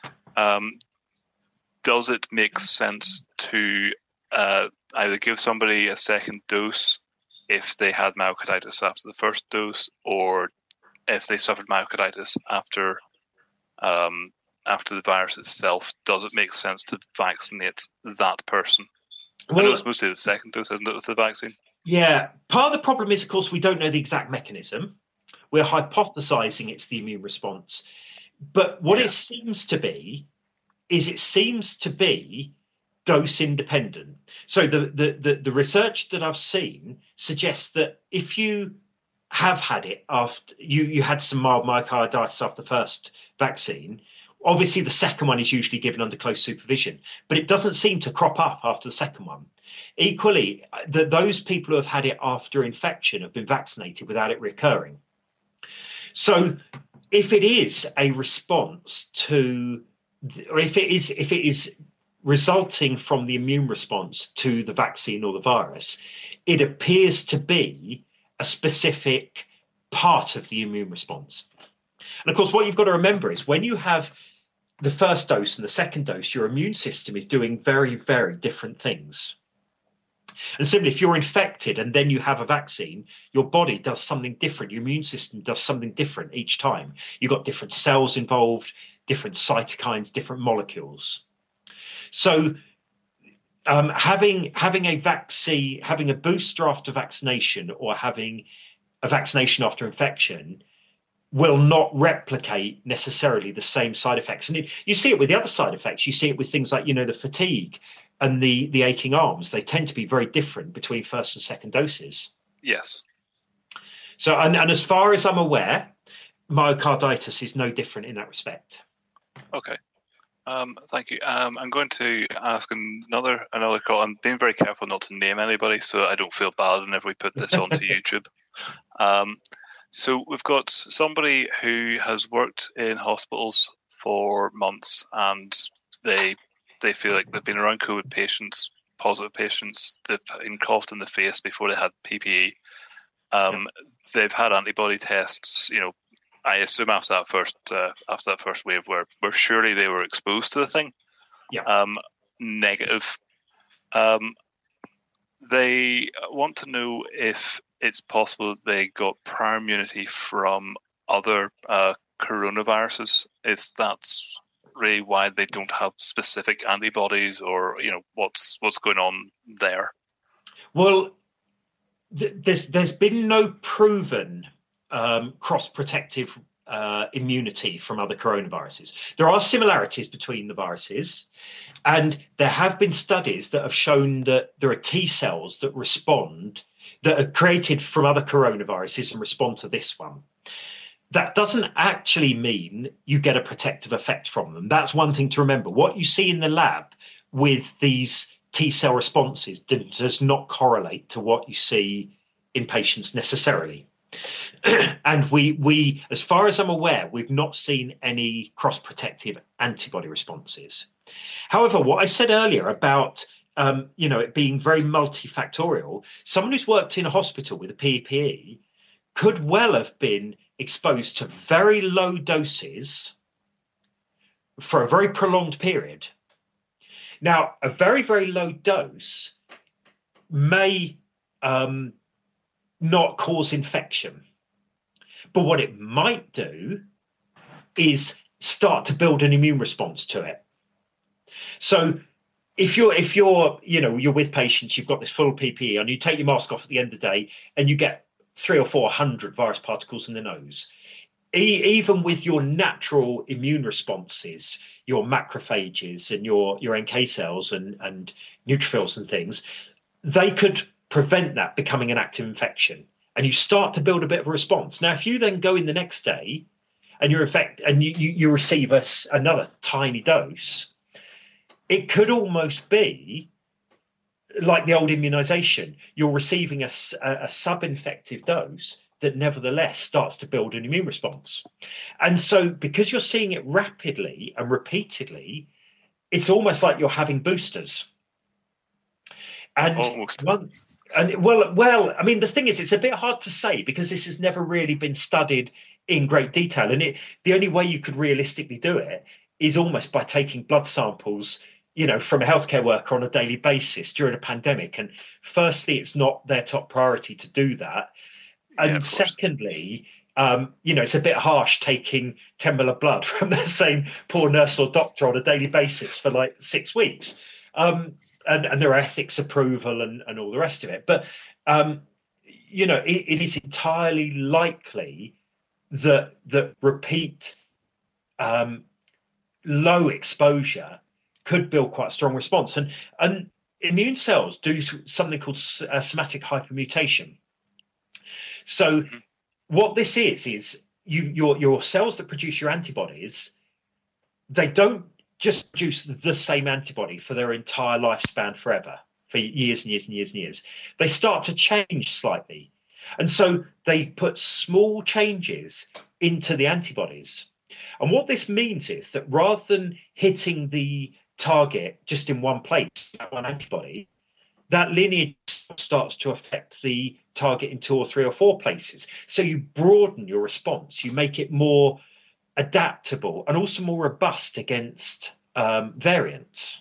does it make sense to either give somebody a second dose if they had myocarditis after the first dose, or if they suffered myocarditis after the virus itself? Does it make sense to vaccinate that person? Well, I know it's mostly the second dose, isn't it, with the vaccine? Yeah. Part of the problem is, of course, we don't know the exact mechanism. We're hypothesizing it's the immune response. But what it seems to be is dose independent. So the research that I've seen suggests that if you have had it after you had some mild myocarditis after the first vaccine, obviously the second one is usually given under close supervision, but it doesn't seem to crop up after the second one. Equally, those people who have had it after infection have been vaccinated without it recurring. So if it is a response to, or if it is resulting from the immune response to the vaccine or the virus, it appears to be a specific part of the immune response. And of course, what you've got to remember is when you have the first dose and the second dose, your immune system is doing very, very different things. And similarly, if you're infected and then you have a vaccine, your body does something different. Your immune system does something different each time. You've got different cells involved, different cytokines, different molecules. So having a vaccine, having a booster after vaccination, or having a vaccination after infection will not replicate necessarily the same side effects. And you see it with the other side effects. You see it with things like, the fatigue and the aching arms. They tend to be very different between first and second doses. Yes. So, and as far as I'm aware, myocarditis is no different in that respect. Okay. Thank you. I'm going to ask another call. I'm being very careful not to name anybody, so I don't feel bad whenever we put this onto YouTube. So we've got somebody who has worked in hospitals for months, and they feel like they've been around COVID patients, positive patients. They've been coughed in the face before they had PPE. They've had antibody tests. I assume after that first wave, where surely they were exposed to the thing. Yeah. Negative. They want to know if it's possible they got prior immunity from other coronaviruses, if that's really why they don't have specific antibodies, or what's going on there. Well, there's been no proven cross-protective immunity from other coronaviruses. There are similarities between the viruses, and there have been studies that have shown that there are T cells that are created from other coronaviruses and respond to this one. That doesn't actually mean you get a protective effect from them. That's one thing to remember. What you see in the lab with these T cell responses does not correlate to what you see in patients necessarily. And we, as far as I'm aware, we've not seen any cross-protective antibody responses. However, what I said earlier about it being very multifactorial, someone who's worked in a hospital with a PPE could well have been exposed to very low doses for a very prolonged period. Now, a very, very low dose may not cause infection, but what it might do is start to build an immune response to it. So if you're with patients, you've got this full PPE and you take your mask off at the end of the day and you get 300 or 400 virus particles in the nose, even with your natural immune responses, your macrophages and your NK cells and neutrophils and things, they could prevent that becoming an active infection, and you start to build a bit of a response. Now, if you then go in the next day and you're infected and you receive another tiny dose, it could almost be like the old immunization. You're receiving a sub-infective dose that nevertheless starts to build an immune response. And so because you're seeing it rapidly and repeatedly, it's almost like you're having boosters. And And well, I mean, the thing is, it's a bit hard to say because this has never really been studied in great detail, and the only way you could realistically do it is almost by taking blood samples, from a healthcare worker on a daily basis during a pandemic. And firstly, it's not their top priority to do that, and secondly, it's a bit harsh taking 10 ml of blood from the same poor nurse or doctor on a daily basis for like 6 weeks. And there are ethics approval and all the rest of it. But, it is entirely likely that repeat low exposure could build quite a strong response. And immune cells do something called somatic hypermutation. So what this is your cells that produce your antibodies, they don't just produce the same antibody for their entire lifespan forever, for years and years and years and years. They start to change slightly. And so they put small changes into the antibodies. And what this means is that rather than hitting the target just in one place, one antibody, that lineage starts to affect the target in 2 or 3 or 4 places. So you broaden your response, you make it more adaptable and also more robust against variants.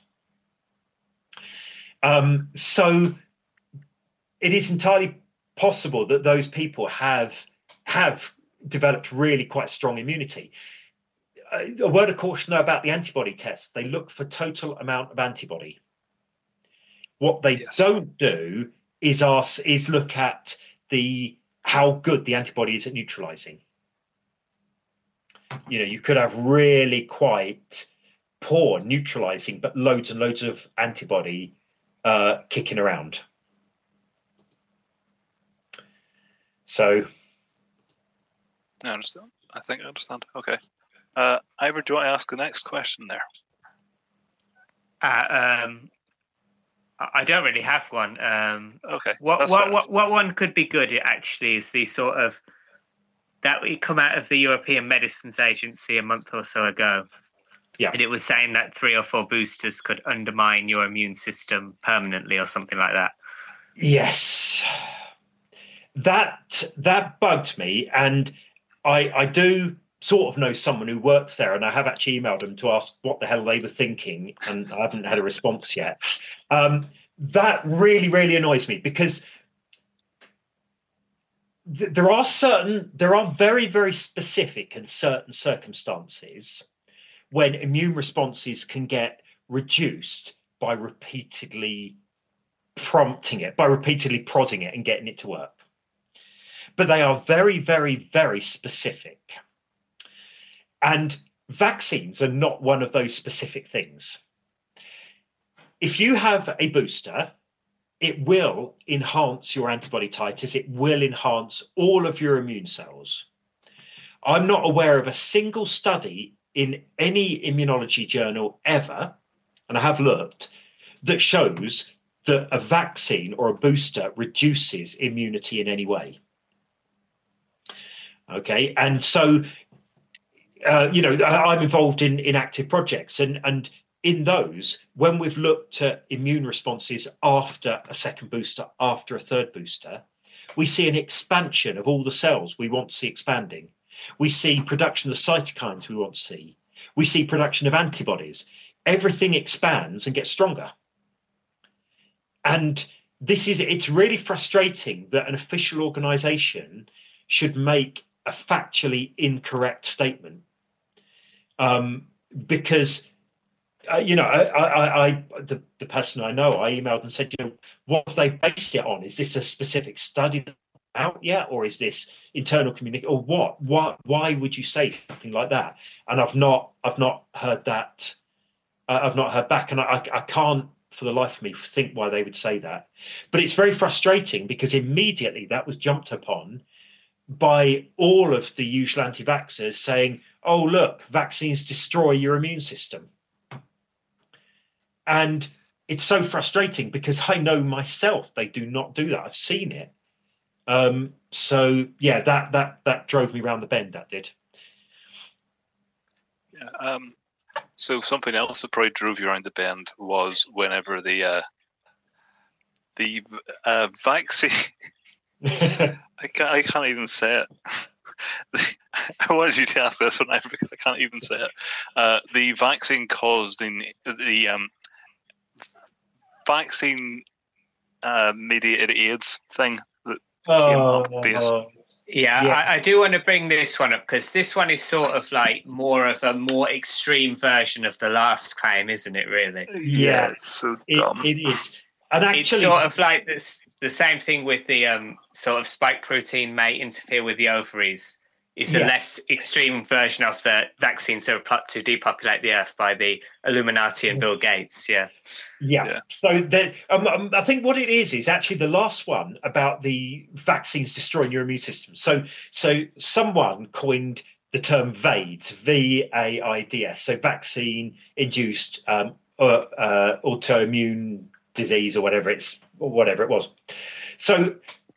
So it is entirely possible that those people have developed really quite strong immunity. A word of caution though about the antibody test: they look for total amount of antibody. What they don't do is look at how good the antibody is at neutralizing. You could have really quite poor neutralizing, but loads and loads of antibody kicking around. So, I understand. I think I understand. Okay. Ivor, do you want to ask the next question there? I don't really have one. Okay. What one could be good actually is the sort of that we come out of the European Medicines Agency a month or so ago. Yeah. And it was saying that 3 or 4 boosters could undermine your immune system permanently or something like that. Yes. That bugged me, and I do sort of know someone who works there, and I have actually emailed them to ask what the hell they were thinking, and I haven't had a response yet. That really, really annoys me because there are very, very specific and certain circumstances when immune responses can get reduced by repeatedly prodding it and getting it to work. But they are very, very, very specific. And vaccines are not one of those specific things. If you have a booster, it will enhance your antibody titers. It will enhance all of your immune cells. I'm not aware of a single study in any immunology journal ever, and I have looked, that shows that a vaccine or a booster reduces immunity in any way. Okay, and so I'm involved in active projects, and in those, when we've looked at immune responses after a second booster, after a third booster, we see an expansion of all the cells we want to see expanding. We see production of the cytokines we want to see. We see production of antibodies. Everything expands and gets stronger. And it's really frustrating that an official organization should make a factually incorrect statement. Because the person I know, I emailed and said, what have they based it on? Is this a specific study out yet, or is this internal communication, or what? Why would you say something like that? And I've not heard that. I've not heard back, and I can't for the life of me think why they would say that. But it's very frustrating because immediately that was jumped upon by all of the usual anti-vaxxers saying, oh, look, vaccines destroy your immune system. And it's so frustrating because I know myself they do not do that. I've seen it. So yeah, that drove me round the bend. That did. Yeah. So something else that probably drove you around the bend was whenever the the vaccine. I can't even say it. I wanted you to ask this one now because I can't even say it. The vaccine caused the vaccine mediated AIDS thing that came up based. Yeah, I do want to bring this one up because this one is sort of like more of a more extreme version of the last claim, isn't it? Really? Yeah, it's so dumb. It is, and actually, it's sort of like this. The same thing with the sort of spike protein may interfere with the ovaries. It's a less extreme version of the vaccines that are plot to depopulate the Earth by the Illuminati and Bill Gates. Yeah. So I think what it is actually the last one about the vaccines destroying your immune system. So someone coined the term VAIDS, VAIDS, so vaccine-induced autoimmune disease or whatever it was. So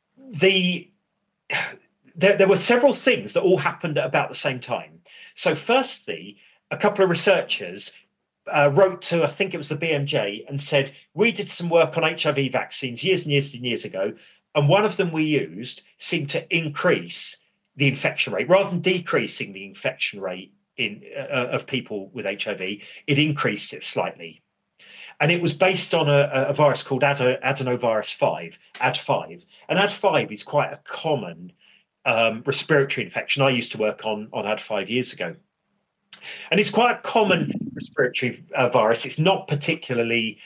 there were several things that all happened at about the same time. So firstly, a couple of researchers wrote to, I think it was the BMJ, and said, we did some work on HIV vaccines years and years and years ago, and one of them we used seemed to increase the infection rate. Rather than decreasing the infection rate of people with HIV, it increased it slightly. And it was based on a virus called adenovirus 5, Ad5. And Ad5 is quite a common respiratory infection. I used to work on Ad5 years ago. And it's quite a common respiratory virus. It's not particularly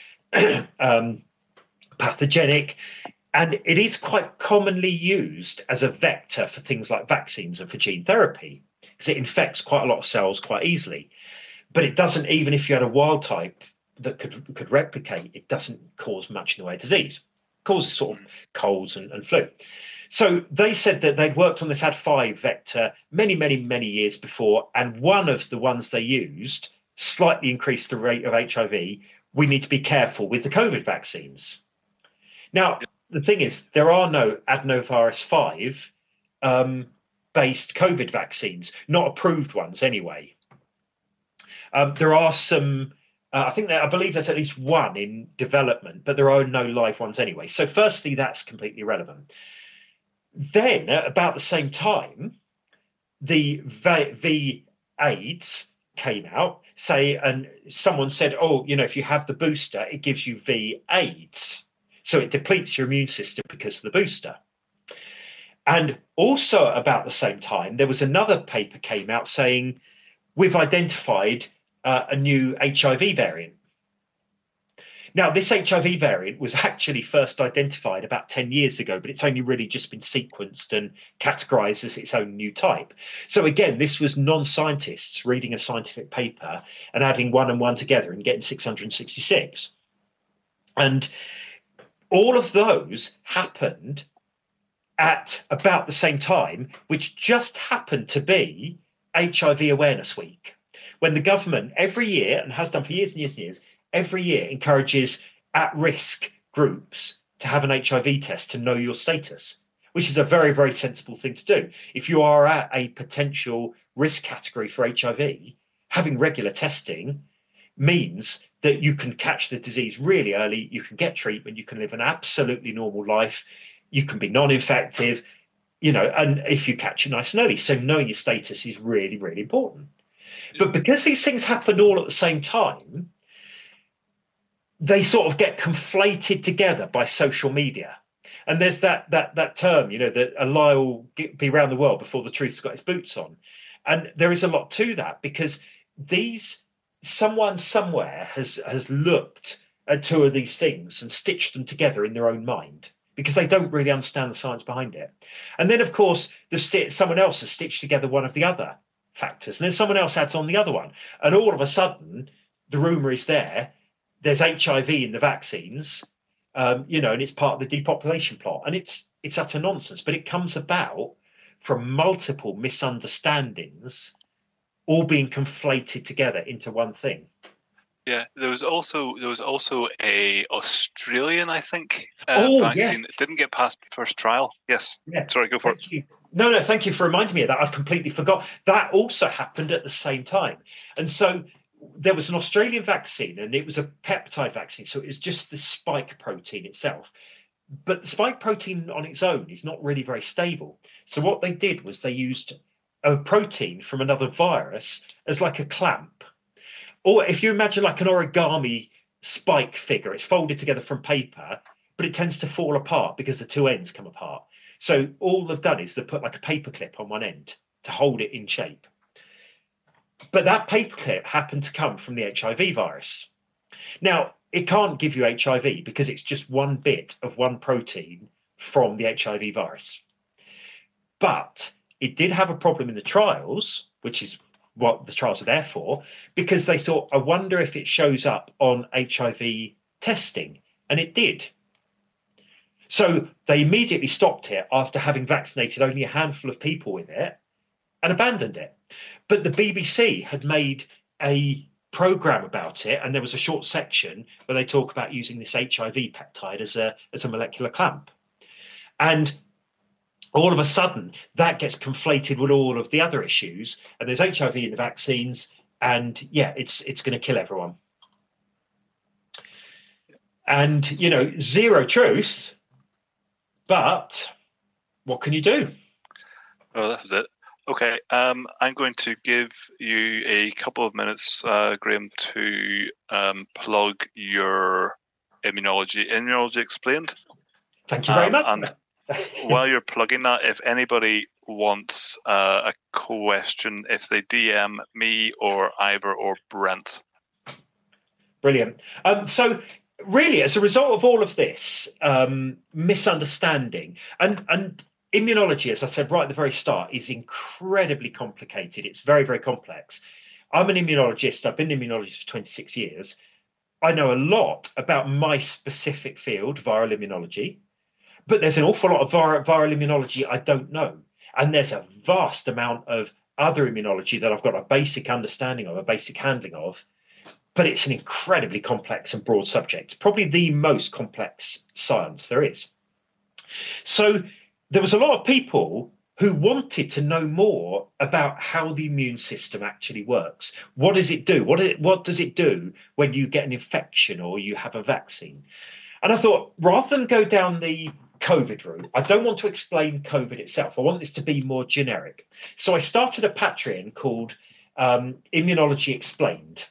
pathogenic. And it is quite commonly used as a vector for things like vaccines and for gene therapy, because it infects quite a lot of cells quite easily. But it doesn't, even if you had a wild type that could replicate, it doesn't cause much in the way of disease. It causes sort of colds and flu. So they said that they'd worked on this Ad5 vector many, many, many years before, and one of the ones they used slightly increased the rate of HIV. We need to be careful with the COVID vaccines. Now, the thing is, there are no adenovirus 5 based COVID vaccines, not approved ones anyway. There are some, I believe there's at least one in development, but there are no live ones anyway. So firstly, that's completely irrelevant. Then, at about the same time, the V-AIDS came out, and someone said, if you have the booster, it gives you V-AIDS. So it depletes your immune system because of the booster. And also about the same time, there was another paper came out saying, we've identified a new HIV variant. Now, this HIV variant was actually first identified about 10 years ago, but it's only really just been sequenced and categorized as its own new type. So again, this was non-scientists reading a scientific paper and adding one and one together and getting 666. And all of those happened at about the same time, which just happened to be HIV Awareness Week, when the government every year, and has done for years and years and years, every year encourages at-risk groups to have an HIV test to know your status, which is a very, very sensible thing to do. If you are at a potential risk category for HIV, having regular testing means that you can catch the disease really early, you can get treatment, you can live an absolutely normal life, you can be non-infective, and if you catch it nice and early. So knowing your status is really, really important. But because these things happen all at the same time, they sort of get conflated together by social media. And there's that term, that a lie will be around the world before the truth's got its boots on. And there is a lot to that, because someone somewhere has looked at two of these things and stitched them together in their own mind, because they don't really understand the science behind it. And then, of course, someone else has stitched together one of the other factors, and then someone else adds on the other one. And all of a sudden, the rumor is there's HIV in the vaccines, and it's part of the depopulation plot. And it's utter nonsense, but it comes about from multiple misunderstandings all being conflated together into one thing. Yeah, there was also a Australian, I think, vaccine. Yes. It didn't get past the first trial. Yes. Yeah. Sorry, go for it. No, thank you for reminding me of that. I've completely forgot. That also happened at the same time. And so there was an Australian vaccine, and it was a peptide vaccine. So it was just the spike protein itself. But the spike protein on its own is not really very stable. So what they did was they used a protein from another virus as like a clamp. Or if you imagine like an origami spike figure, it's folded together from paper, but it tends to fall apart because the two ends come apart. So all they've done is they put like a paper clip on one end to hold it in shape. But that paper clip happened to come from the HIV virus. Now, it can't give you HIV because it's just one bit of one protein from the HIV virus. But it did have a problem in the trials, which is what the trials are there for, because they thought, I wonder if it shows up on HIV testing. And it did. So they immediately stopped it after having vaccinated only a handful of people with it and abandoned it. But the BBC had made a program about it, and there was a short section where they talk about using this HIV peptide as a molecular clamp. And all of a sudden, that gets conflated with all of the other issues, and there's HIV in the vaccines, and yeah, it's going to kill everyone. And, zero truth, but what can you do? Oh, that's it. Okay, I'm going to give you a couple of minutes, Graham, to plug your Immunology Explained. Thank you very much. And while you're plugging that, if anybody wants a question, if they DM me or Ivor or Brent. Brilliant. So really, as a result of all of this misunderstanding, and immunology, as I said right at the very start, is incredibly complicated. It's very, very complex. I'm an immunologist. I've been an immunologist for 26 years. I know a lot about my specific field, viral immunology, but there's an awful lot of viral immunology I don't know. And there's a vast amount of other immunology that I've got a basic understanding of, a basic handling of, but it's an incredibly complex and broad subject, probably the most complex science there is. So there was a lot of people who wanted to know more about how the immune system actually works. What does it do? What does it do when you get an infection or you have a vaccine? And I thought, rather than go down the COVID route, I don't want to explain COVID itself. I want this to be more generic. So I started a Patreon called Immunology Explained.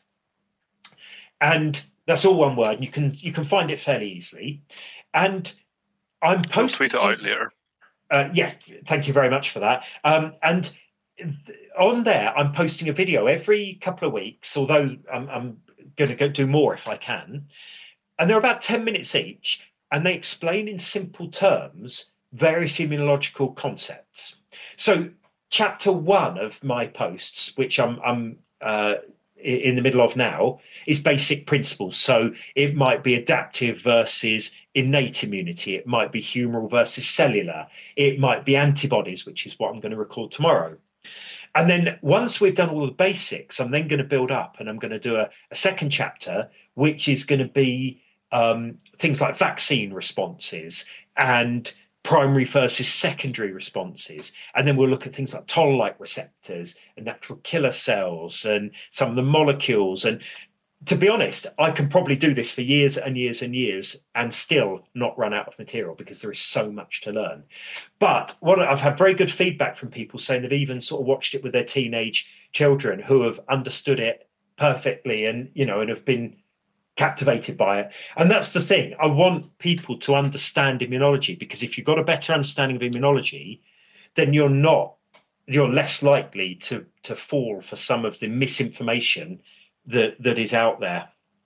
And that's all one word. And you can find it fairly easily. And I'm posting... I'll tweet it out later. Yes, thank you very much for that. And on there, I'm posting a video every couple of weeks, although I'm going to go do more if I can. And they're about 10 minutes each, and they explain in simple terms various immunological concepts. So chapter 1 of my posts, which I'm in the middle of now, is basic principles. So it might be adaptive versus innate immunity. It might be humoral versus cellular. It might be antibodies, which is what I'm going to record tomorrow. And then once we've done all the basics, I'm then going to build up, and I'm going to do a second chapter, which is going to be things like vaccine responses and primary versus secondary responses. And then we'll look at things like toll-like receptors and natural killer cells and some of the molecules. And to be honest, I can probably do this for years and years and years and still not run out of material because there is so much to learn. But what I've had very good feedback from people saying they've even sort of watched it with their teenage children who have understood it perfectly and, and have been captivated by it. And that's the thing. I want people to understand immunology, because if you've got a better understanding of immunology, then you're less likely to fall for some of the misinformation that is out there.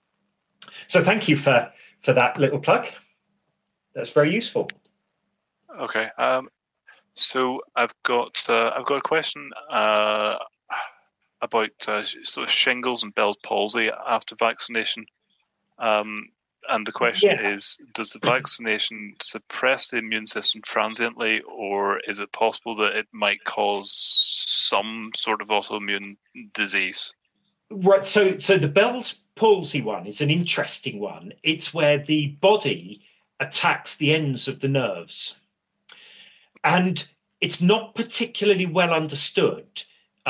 So thank you for that little plug. That's very useful. Okay. So I've got a question about sort of shingles and Bell's palsy after vaccination. And the question is, does the vaccination suppress the immune system transiently, or is it possible that it might cause some sort of autoimmune disease? Right. So the Bell's palsy one is an interesting one. It's where the body attacks the ends of the nerves. And it's not particularly well understood,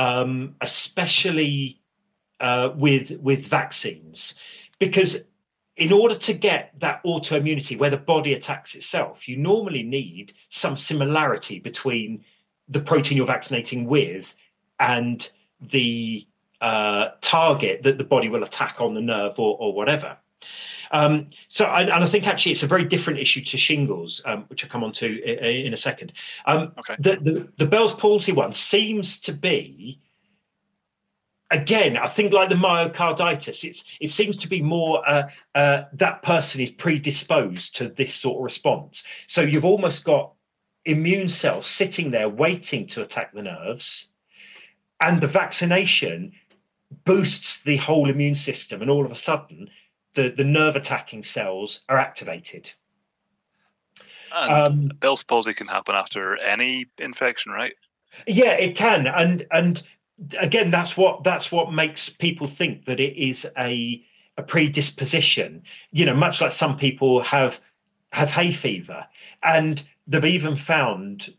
especially with vaccines, because in order to get that autoimmunity where the body attacks itself, you normally need some similarity between the protein you're vaccinating with and the target that the body will attack on the nerve or whatever. So I think actually it's a very different issue to shingles, which I'll come on to in a second. Okay. The Bell's palsy one seems to be, again, I think like the myocarditis, it seems to be more that person is predisposed to this sort of response. So you've almost got immune cells sitting there waiting to attack the nerves, and the vaccination boosts the whole immune system, and all of a sudden the nerve attacking cells are activated. And Bell's palsy can happen after any infection, right? Yeah, it can, and again, that's what makes people think that it is a predisposition. You know, much like some people have hay fever, and they've even found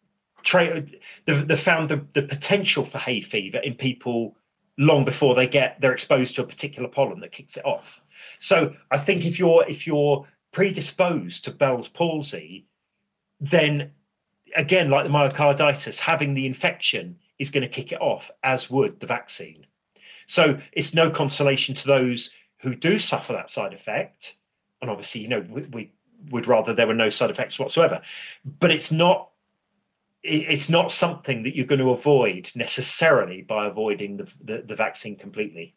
the potential for hay fever in people long before they're exposed to a particular pollen that kicks it off. So I think if you're predisposed to Bell's palsy, then again, like the myocarditis, having the infection is going to kick it off, as would the vaccine. So it's no consolation to those who do suffer that side effect. And obviously, you know, we would rather there were no side effects whatsoever. But it's not something that you're going to avoid necessarily by avoiding the vaccine completely.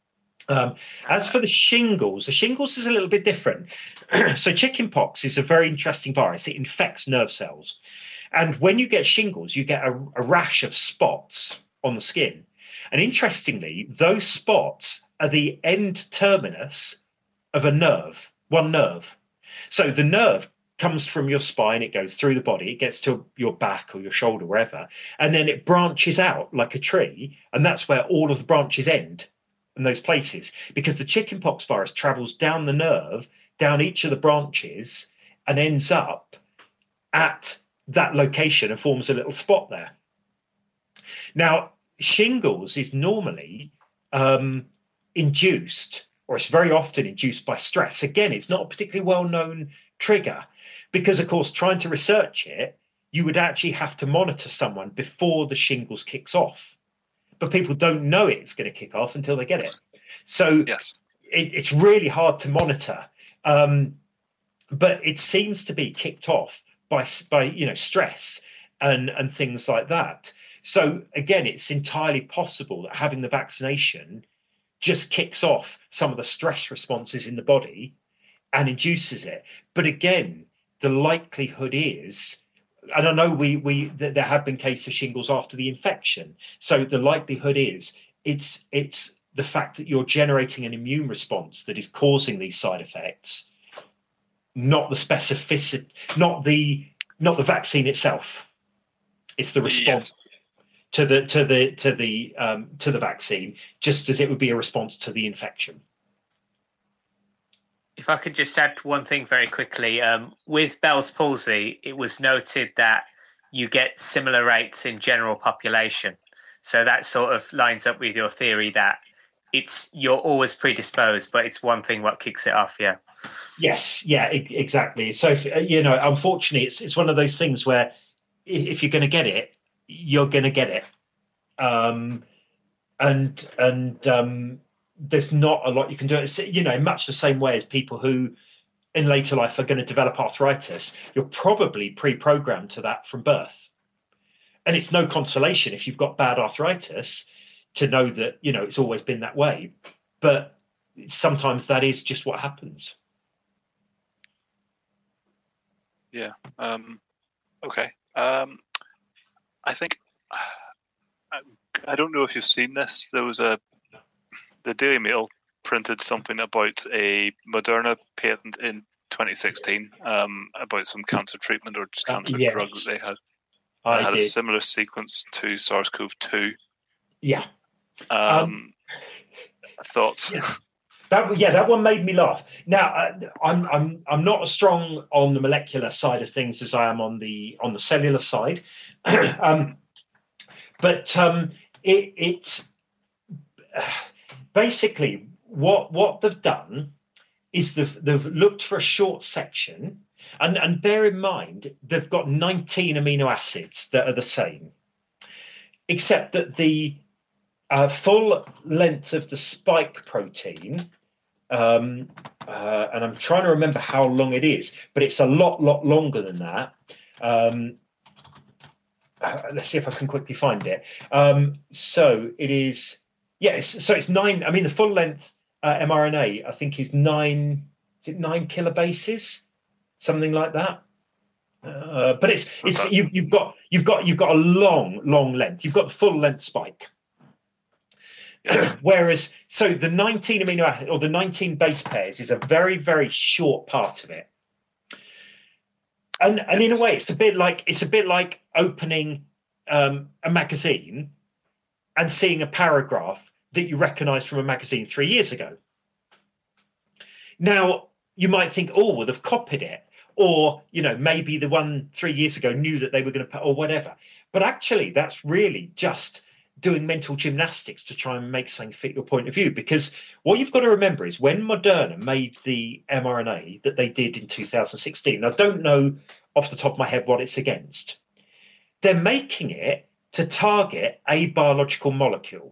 As for the shingles is a little bit different. So chickenpox is a very interesting virus. It infects nerve cells. And when you get shingles, you get a rash of spots on the skin. And interestingly, those spots are the end terminus of one nerve. So the nerve comes from your spine, it goes through the body, it gets to your back or your shoulder, wherever, and then it branches out like a tree. And that's where all of the branches end, in those places, because the chickenpox virus travels down the nerve, down each of the branches, and ends up at that location and forms a little spot there. Now, shingles is normally induced, or it's very often induced by stress. Again, it's not a particularly well-known trigger because, of course, trying to research it, you would actually have to monitor someone before the shingles kicks off. But people don't know it's going to kick off until they get it. So yes, it's really hard to monitor. But it seems to be kicked off by stress and things like that. So again, it's entirely possible that having the vaccination just kicks off some of the stress responses in the body and induces it. But again, the likelihood is, and I know there have been cases of shingles after the infection. So the likelihood is it's the fact that you're generating an immune response that is causing these side effects, not the specificity, not the vaccine itself. It's the response to the vaccine, just as it would be a response to the infection. If I could just add one thing very quickly, with Bell's palsy, it was noted that you get similar rates in general population. So that sort of lines up with your theory that you're always predisposed, but it's one thing what kicks it off. Yeah. Yes. Yeah. Exactly. So unfortunately, it's one of those things where if you're going to get it, you're going to get it, and there's not a lot you can do. It's, in much the same way as people who in later life are going to develop arthritis, you're probably pre-programmed to that from birth. And it's no consolation if you've got bad arthritis to know that, it's always been that way. But sometimes that is just what happens. Yeah. Okay. I think, I don't know if you've seen this. There was the Daily Mail printed something about a Moderna patent in 2016 about some cancer treatment or just cancer drug that they had. It had a similar sequence to SARS-CoV-2. Yeah. Thoughts? Yeah. That one made me laugh. Now, I'm not as strong on the molecular side of things as I am on the cellular side, but it's basically what they've done is they've looked for a short section, and bear in mind they've got 19 amino acids that are the same, except that the full length of the spike protein, and I'm trying to remember how long it is, but it's a lot longer than that. Let's see if I can quickly find it. So it is, so it's 9. I mean, the full length mRNA, I think, is 9. Is it 9 kilobases, something like that? But you've got a long length. You've got the full length spike. Whereas, so the 19 amino acid or the 19 base pairs is a very, very short part of it. And in a way, it's a bit like opening a magazine and seeing a paragraph that you recognise from a magazine 3 years ago. Now, you might think, oh, well, they've copied it, or maybe the one 3 years ago knew that they were going to put, or whatever. But actually, that's really just doing mental gymnastics to try and make something fit your point of view. Because what you've got to remember is when Moderna made the mRNA that they did in 2016, I don't know off the top of my head what it's against. They're making it to target a biological molecule.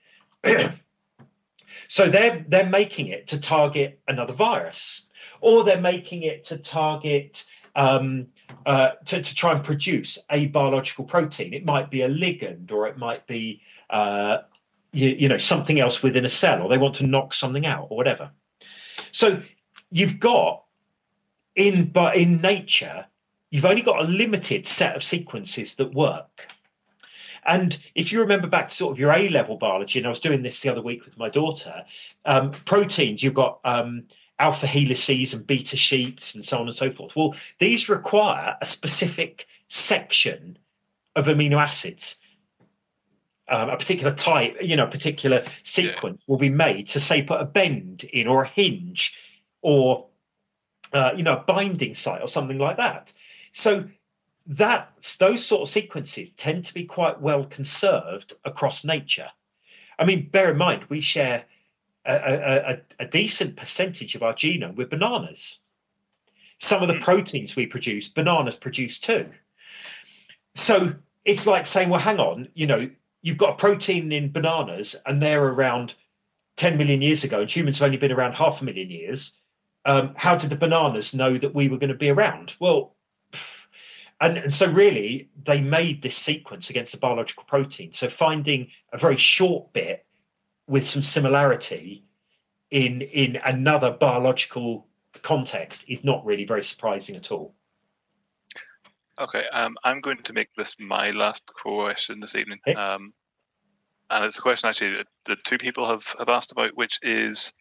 So they're making it to target another virus, or they're making it to target to try and produce a biological protein. It might be a ligand, or it might be something else within a cell, or they want to knock something out, or whatever. So you've got in nature, you've only got a limited set of sequences that work. And if you remember back to sort of your A-level biology, and I was doing this the other week with my daughter, proteins, you've got alpha helices and beta sheets and so on and so forth. Well, these require a specific section of amino acids. A particular type, a particular sequence will be made to, say, put a bend in, or a hinge, or a binding site or something like that. So those sort of sequences tend to be quite well conserved across nature. I mean, bear in mind, we share a decent percentage of our genome with bananas. Some of the proteins we produce, bananas produce too. So it's like saying, well, hang on, you've got a protein in bananas and they're around 10 million years ago, and humans have only been around 500,000 years. How did the bananas know that we were going to be around? Well, and so really they made this sequence against the biological protein. So finding a very short bit with some similarity in another biological context is not really very surprising at all. Okay, I'm going to make this my last question this evening. Okay. And it's a question actually that two people have asked about, which is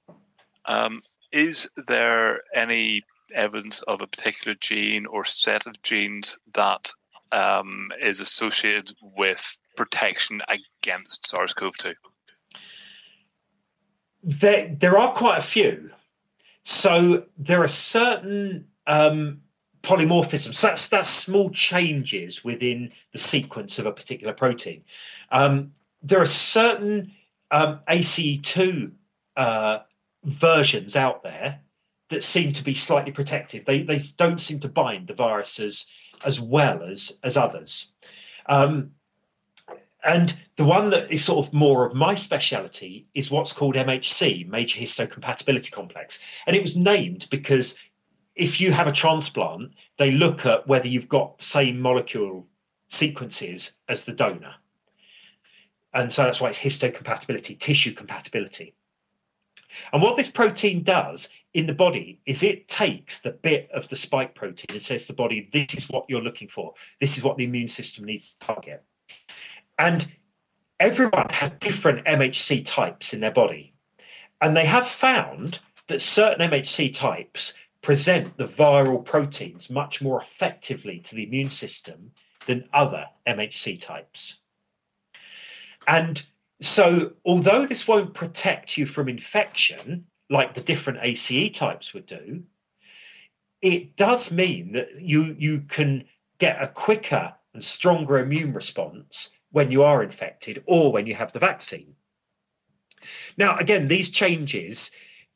there any evidence of a particular gene or set of genes that is associated with protection against SARS-CoV-2? There are quite a few. So there are certain polymorphisms. That's small changes within the sequence of a particular protein. There are certain ACE2 versions out there that seem to be slightly protective. They don't seem to bind the viruses as well as others. And the one that is sort of more of my speciality is what's called MHC, major histocompatibility complex. And it was named because if you have a transplant, they look at whether you've got the same molecule sequences as the donor. And so that's why it's histocompatibility, tissue compatibility. And what this protein does in the body is it takes the bit of the spike protein and says to the body, this is what you're looking for. This is what the immune system needs to target. And everyone has different MHC types in their body. And they have found that certain MHC types present the viral proteins much more effectively to the immune system than other MHC types. And so although this won't protect you from infection like the different ACE types would do, it does mean that you can get a quicker and stronger immune response when you are infected or when you have the vaccine. Now, again, these changes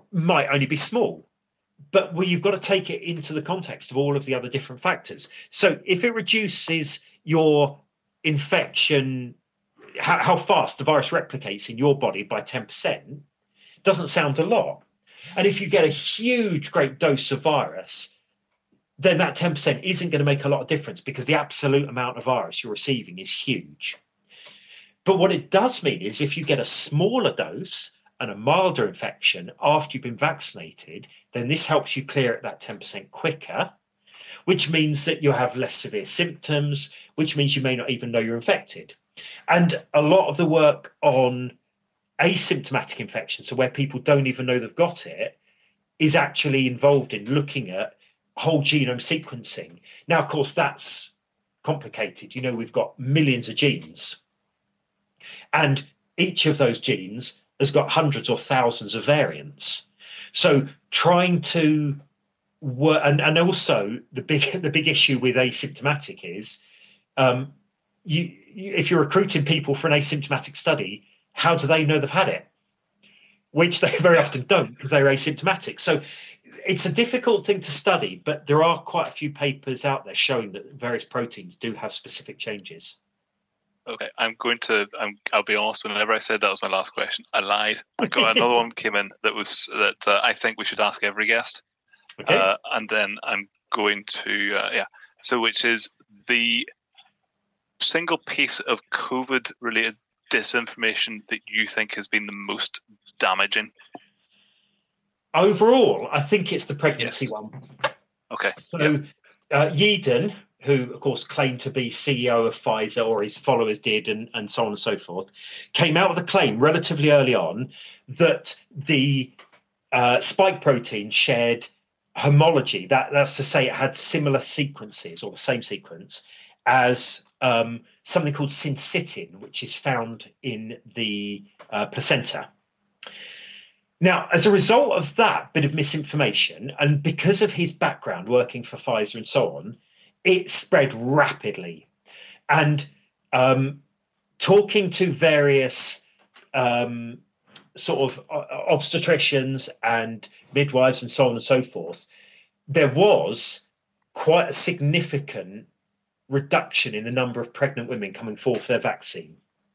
might only be small. But you've got to take it into the context of all of the other different factors. So if it reduces your infection, how fast the virus replicates in your body by 10%, doesn't sound a lot. And if you get a huge, great dose of virus, then that 10% isn't going to make a lot of difference because the absolute amount of virus you're receiving is huge. But what it does mean is if you get a smaller dose and a milder infection after you've been vaccinated, then this helps you clear it that 10% quicker, which means that you have less severe symptoms, which means you may not even know you're infected. And a lot of the work on asymptomatic infection, so where people don't even know they've got it, is actually involved in looking at whole genome sequencing. Now, of course, that's complicated. You know, we've got millions of genes, and each of those genes has got hundreds or thousands of variants. So trying to work, and also the big issue with asymptomatic is if you're recruiting people for an asymptomatic study, how do they know they've had it? Which they very often don't because they're asymptomatic. So it's a difficult thing to study, but there are quite a few papers out there showing that various proteins do have specific changes. Okay, I'll be honest. Whenever I said that was my last question, I lied. I got another one came in that I think we should ask every guest. Okay. And then I'm going to So, which is the single piece of COVID-related disinformation that you think has been the most damaging? Overall, I think it's the pregnancy one. Okay. So, Yeadon, who, of course, claimed to be CEO of Pfizer, or his followers did, and so on and so forth, came out with a claim relatively early on that the spike protein shared homology. That's to say it had similar sequences, or the same sequence, as something called syncytin, which is found in the placenta. Now, as a result of that bit of misinformation, and because of his background working for Pfizer and so on, it spread rapidly. And talking to various sort of obstetricians and midwives and so on and so forth, there was quite a significant reduction in the number of pregnant women coming forward for their vaccine.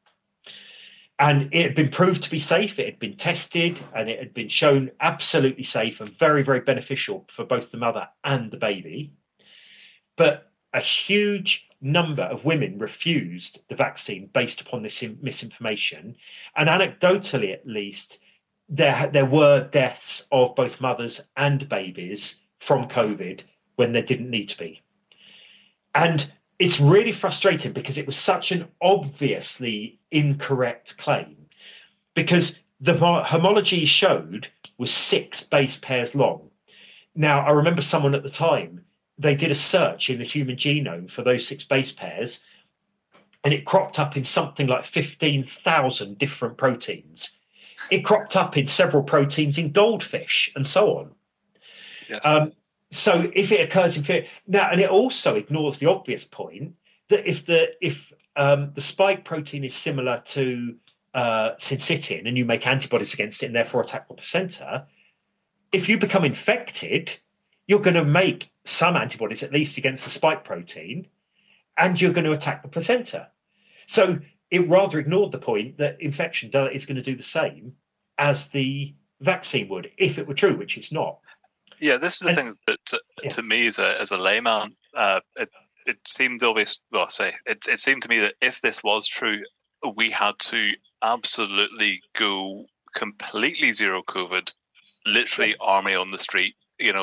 And it had been proved to be safe. It had been tested and it had been shown absolutely safe and very, very beneficial for both the mother and the baby. But a huge number of women refused the vaccine based upon this misinformation. And anecdotally, at least, there were deaths of both mothers and babies from COVID when there didn't need to be. And it's really frustrating because it was such an obviously incorrect claim, because the homology showed was 6 base pairs long. Now, I remember someone at the time, they did a search in the human genome for those 6 base pairs, and it cropped up in something like 15,000 different proteins. It cropped up in several proteins in goldfish and so on. Yes. So if it occurs in now, and it also ignores the obvious point that if the spike protein is similar to syncytin and you make antibodies against it and therefore attack the placenta, if you become infected, you're going to make some antibodies at least against the spike protein, and you're going to attack the placenta. So it rather ignored the point that infection is going to do the same as the vaccine would, if it were true, which it's not. Yeah, this is the thing that to me as a layman, it seemed obvious. Well, it seemed to me that if this was true, we had to absolutely go completely zero COVID, literally army on the street,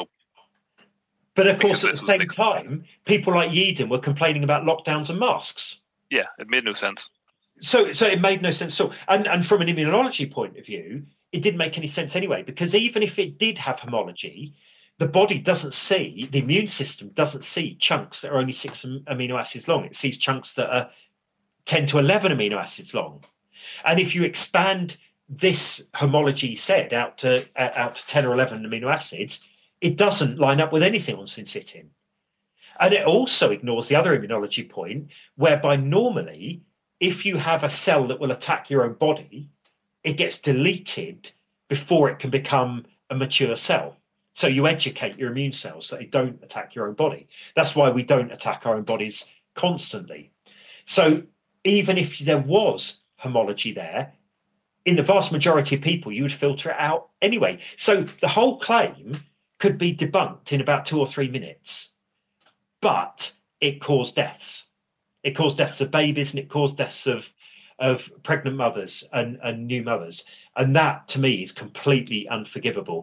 But of course, at the same time, people like Yeadon were complaining about lockdowns and masks. Yeah, it made no sense. So it made no sense at all. And from an immunology point of view, it didn't make any sense anyway, because even if it did have homology, the body doesn't see, the immune system doesn't see chunks that are only 6 amino acids long. It sees chunks that are 10 to 11 amino acids long. And if you expand this homology said out to 10 or 11 amino acids, it doesn't line up with anything on syncytin. And it also ignores the other immunology point, whereby normally, if you have a cell that will attack your own body, it gets deleted before it can become a mature cell. So you educate your immune cells so they don't attack your own body. That's why we don't attack our own bodies constantly. So even if there was homology there, in the vast majority of people, you would filter it out anyway. So the whole claim could be debunked in about 2 or 3 minutes, but it caused deaths. It caused deaths of babies, and it caused deaths of pregnant mothers and new mothers. And that, to me, is completely unforgivable.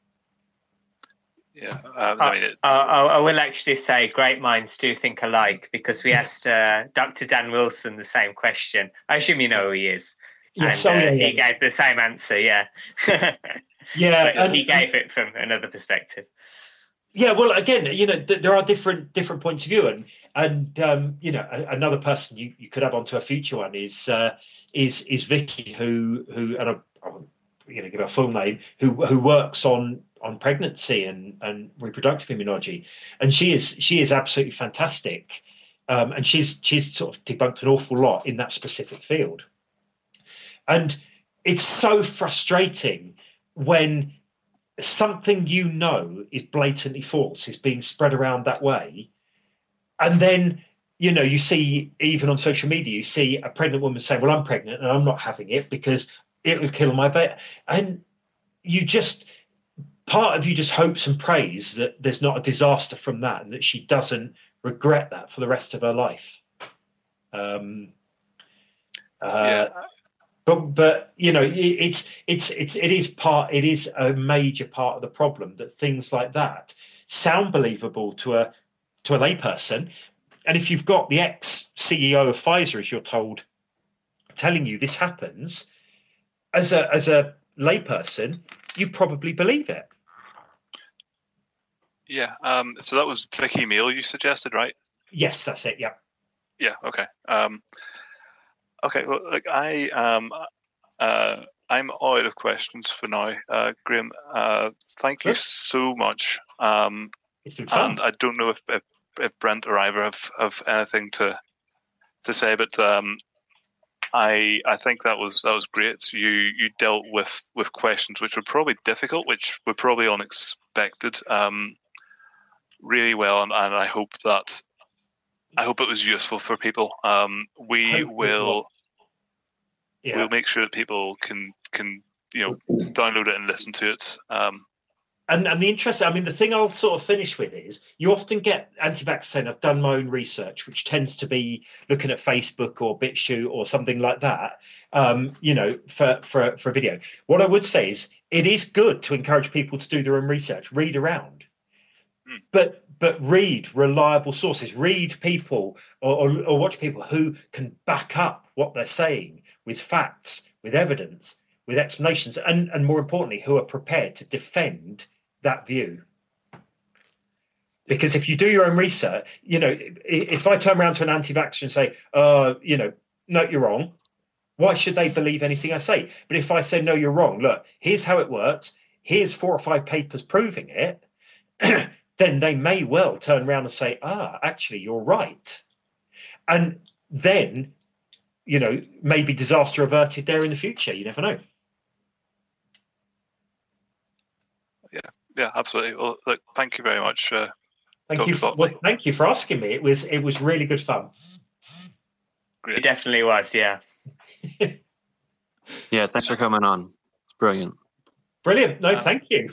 Yeah, I will actually say great minds do think alike, because we asked Dr. Dan Wilson the same question. I assume you know who he is. Yes, and he gave the same answer, yeah. Yeah. But he gave it from another perspective. Yeah, well, again, there are different points of view, and another person you could have onto a future one is Vicky, who and I'm going to give her full name, who works on pregnancy and reproductive immunology, and she is absolutely fantastic, and she's sort of debunked an awful lot in that specific field, and it's so frustrating when something is blatantly false, is being spread around that way, and then you see, even on social media, you see a pregnant woman say, well, I'm pregnant and I'm not having it because it will kill my baby, and part of you just hopes and prays that there's not a disaster from that, and that she doesn't regret that for the rest of her life. But it is a major part of the problem that things like that sound believable to a layperson, and if you've got the ex-CEO of Pfizer, as you're told, telling you this happens, as a layperson, you probably believe it. Yeah. So that was Vicky Meal you suggested, right? Yes, that's it. Yeah. Yeah. Okay. Okay. Well, I'm out of questions for now, Graham. Thank you so much. It's been fun. And I don't know if Brent or Ivor have anything to say, but I think that was great. You dealt with questions which were probably difficult, which were probably unexpected, really well, and I hope it was useful for people. We'll make sure that people can download it and listen to it. And the the thing I'll sort of finish with is, you often get anti-vaxxers saying, I've done my own research, which tends to be looking at Facebook or BitChute or something like that, for a video. What I would say is, it is good to encourage people to do their own research, read around, but read reliable sources, read people or watch people who can back up what they're saying with facts, with evidence, with explanations, and more importantly, who are prepared to defend that view. Because if you do your own research, if I turn around to an anti-vaxxer and say, no, you're wrong, why should they believe anything I say? But if I say, no, you're wrong, look, here's how it works, here's 4 or 5 papers proving it, then they may well turn around and say, actually, you're right. And then, maybe disaster averted there in the future. You never know. Yeah, absolutely. Well, look, thank you very much. Thank you for asking me. It was really good fun. Great. It definitely was, yeah. Yeah, thanks for coming on. Brilliant. Brilliant. No, thank you.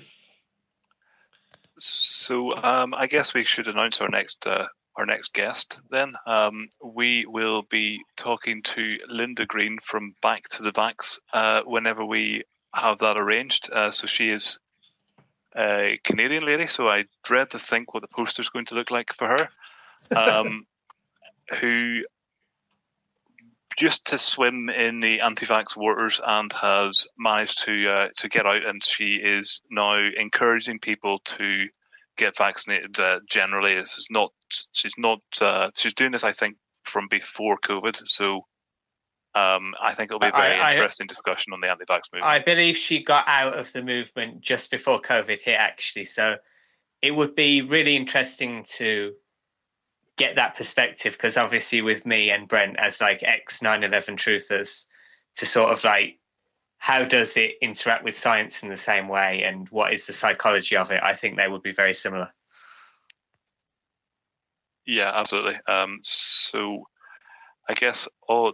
So I guess we should announce our next guest then. We will be talking to Linda Green from Back to the Vax whenever we have that arranged. So she is a Canadian lady, so I dread to think what the poster's going to look like for her, who used to swim in the anti-vax waters and has managed to get out, and she is now encouraging people to get vaccinated. Generally, she's doing this, I think, from before COVID. So I think it'll be a very interesting discussion on the anti-vax movement. I believe she got out of the movement just before COVID hit, actually. So it would be really interesting to get that perspective, because obviously with me and Brent as like ex 9/11 truthers, to sort of like how does it interact with science in the same way, and what is the psychology of it, I think they would be very similar. Yeah, absolutely. So I guess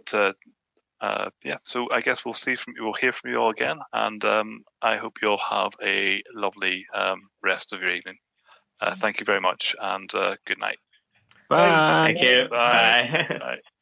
so I guess we'll hear from you all again, and I hope you all have a lovely rest of your evening. Thank you very much, and good night. Bye. Thank you. Bye. Bye. Bye.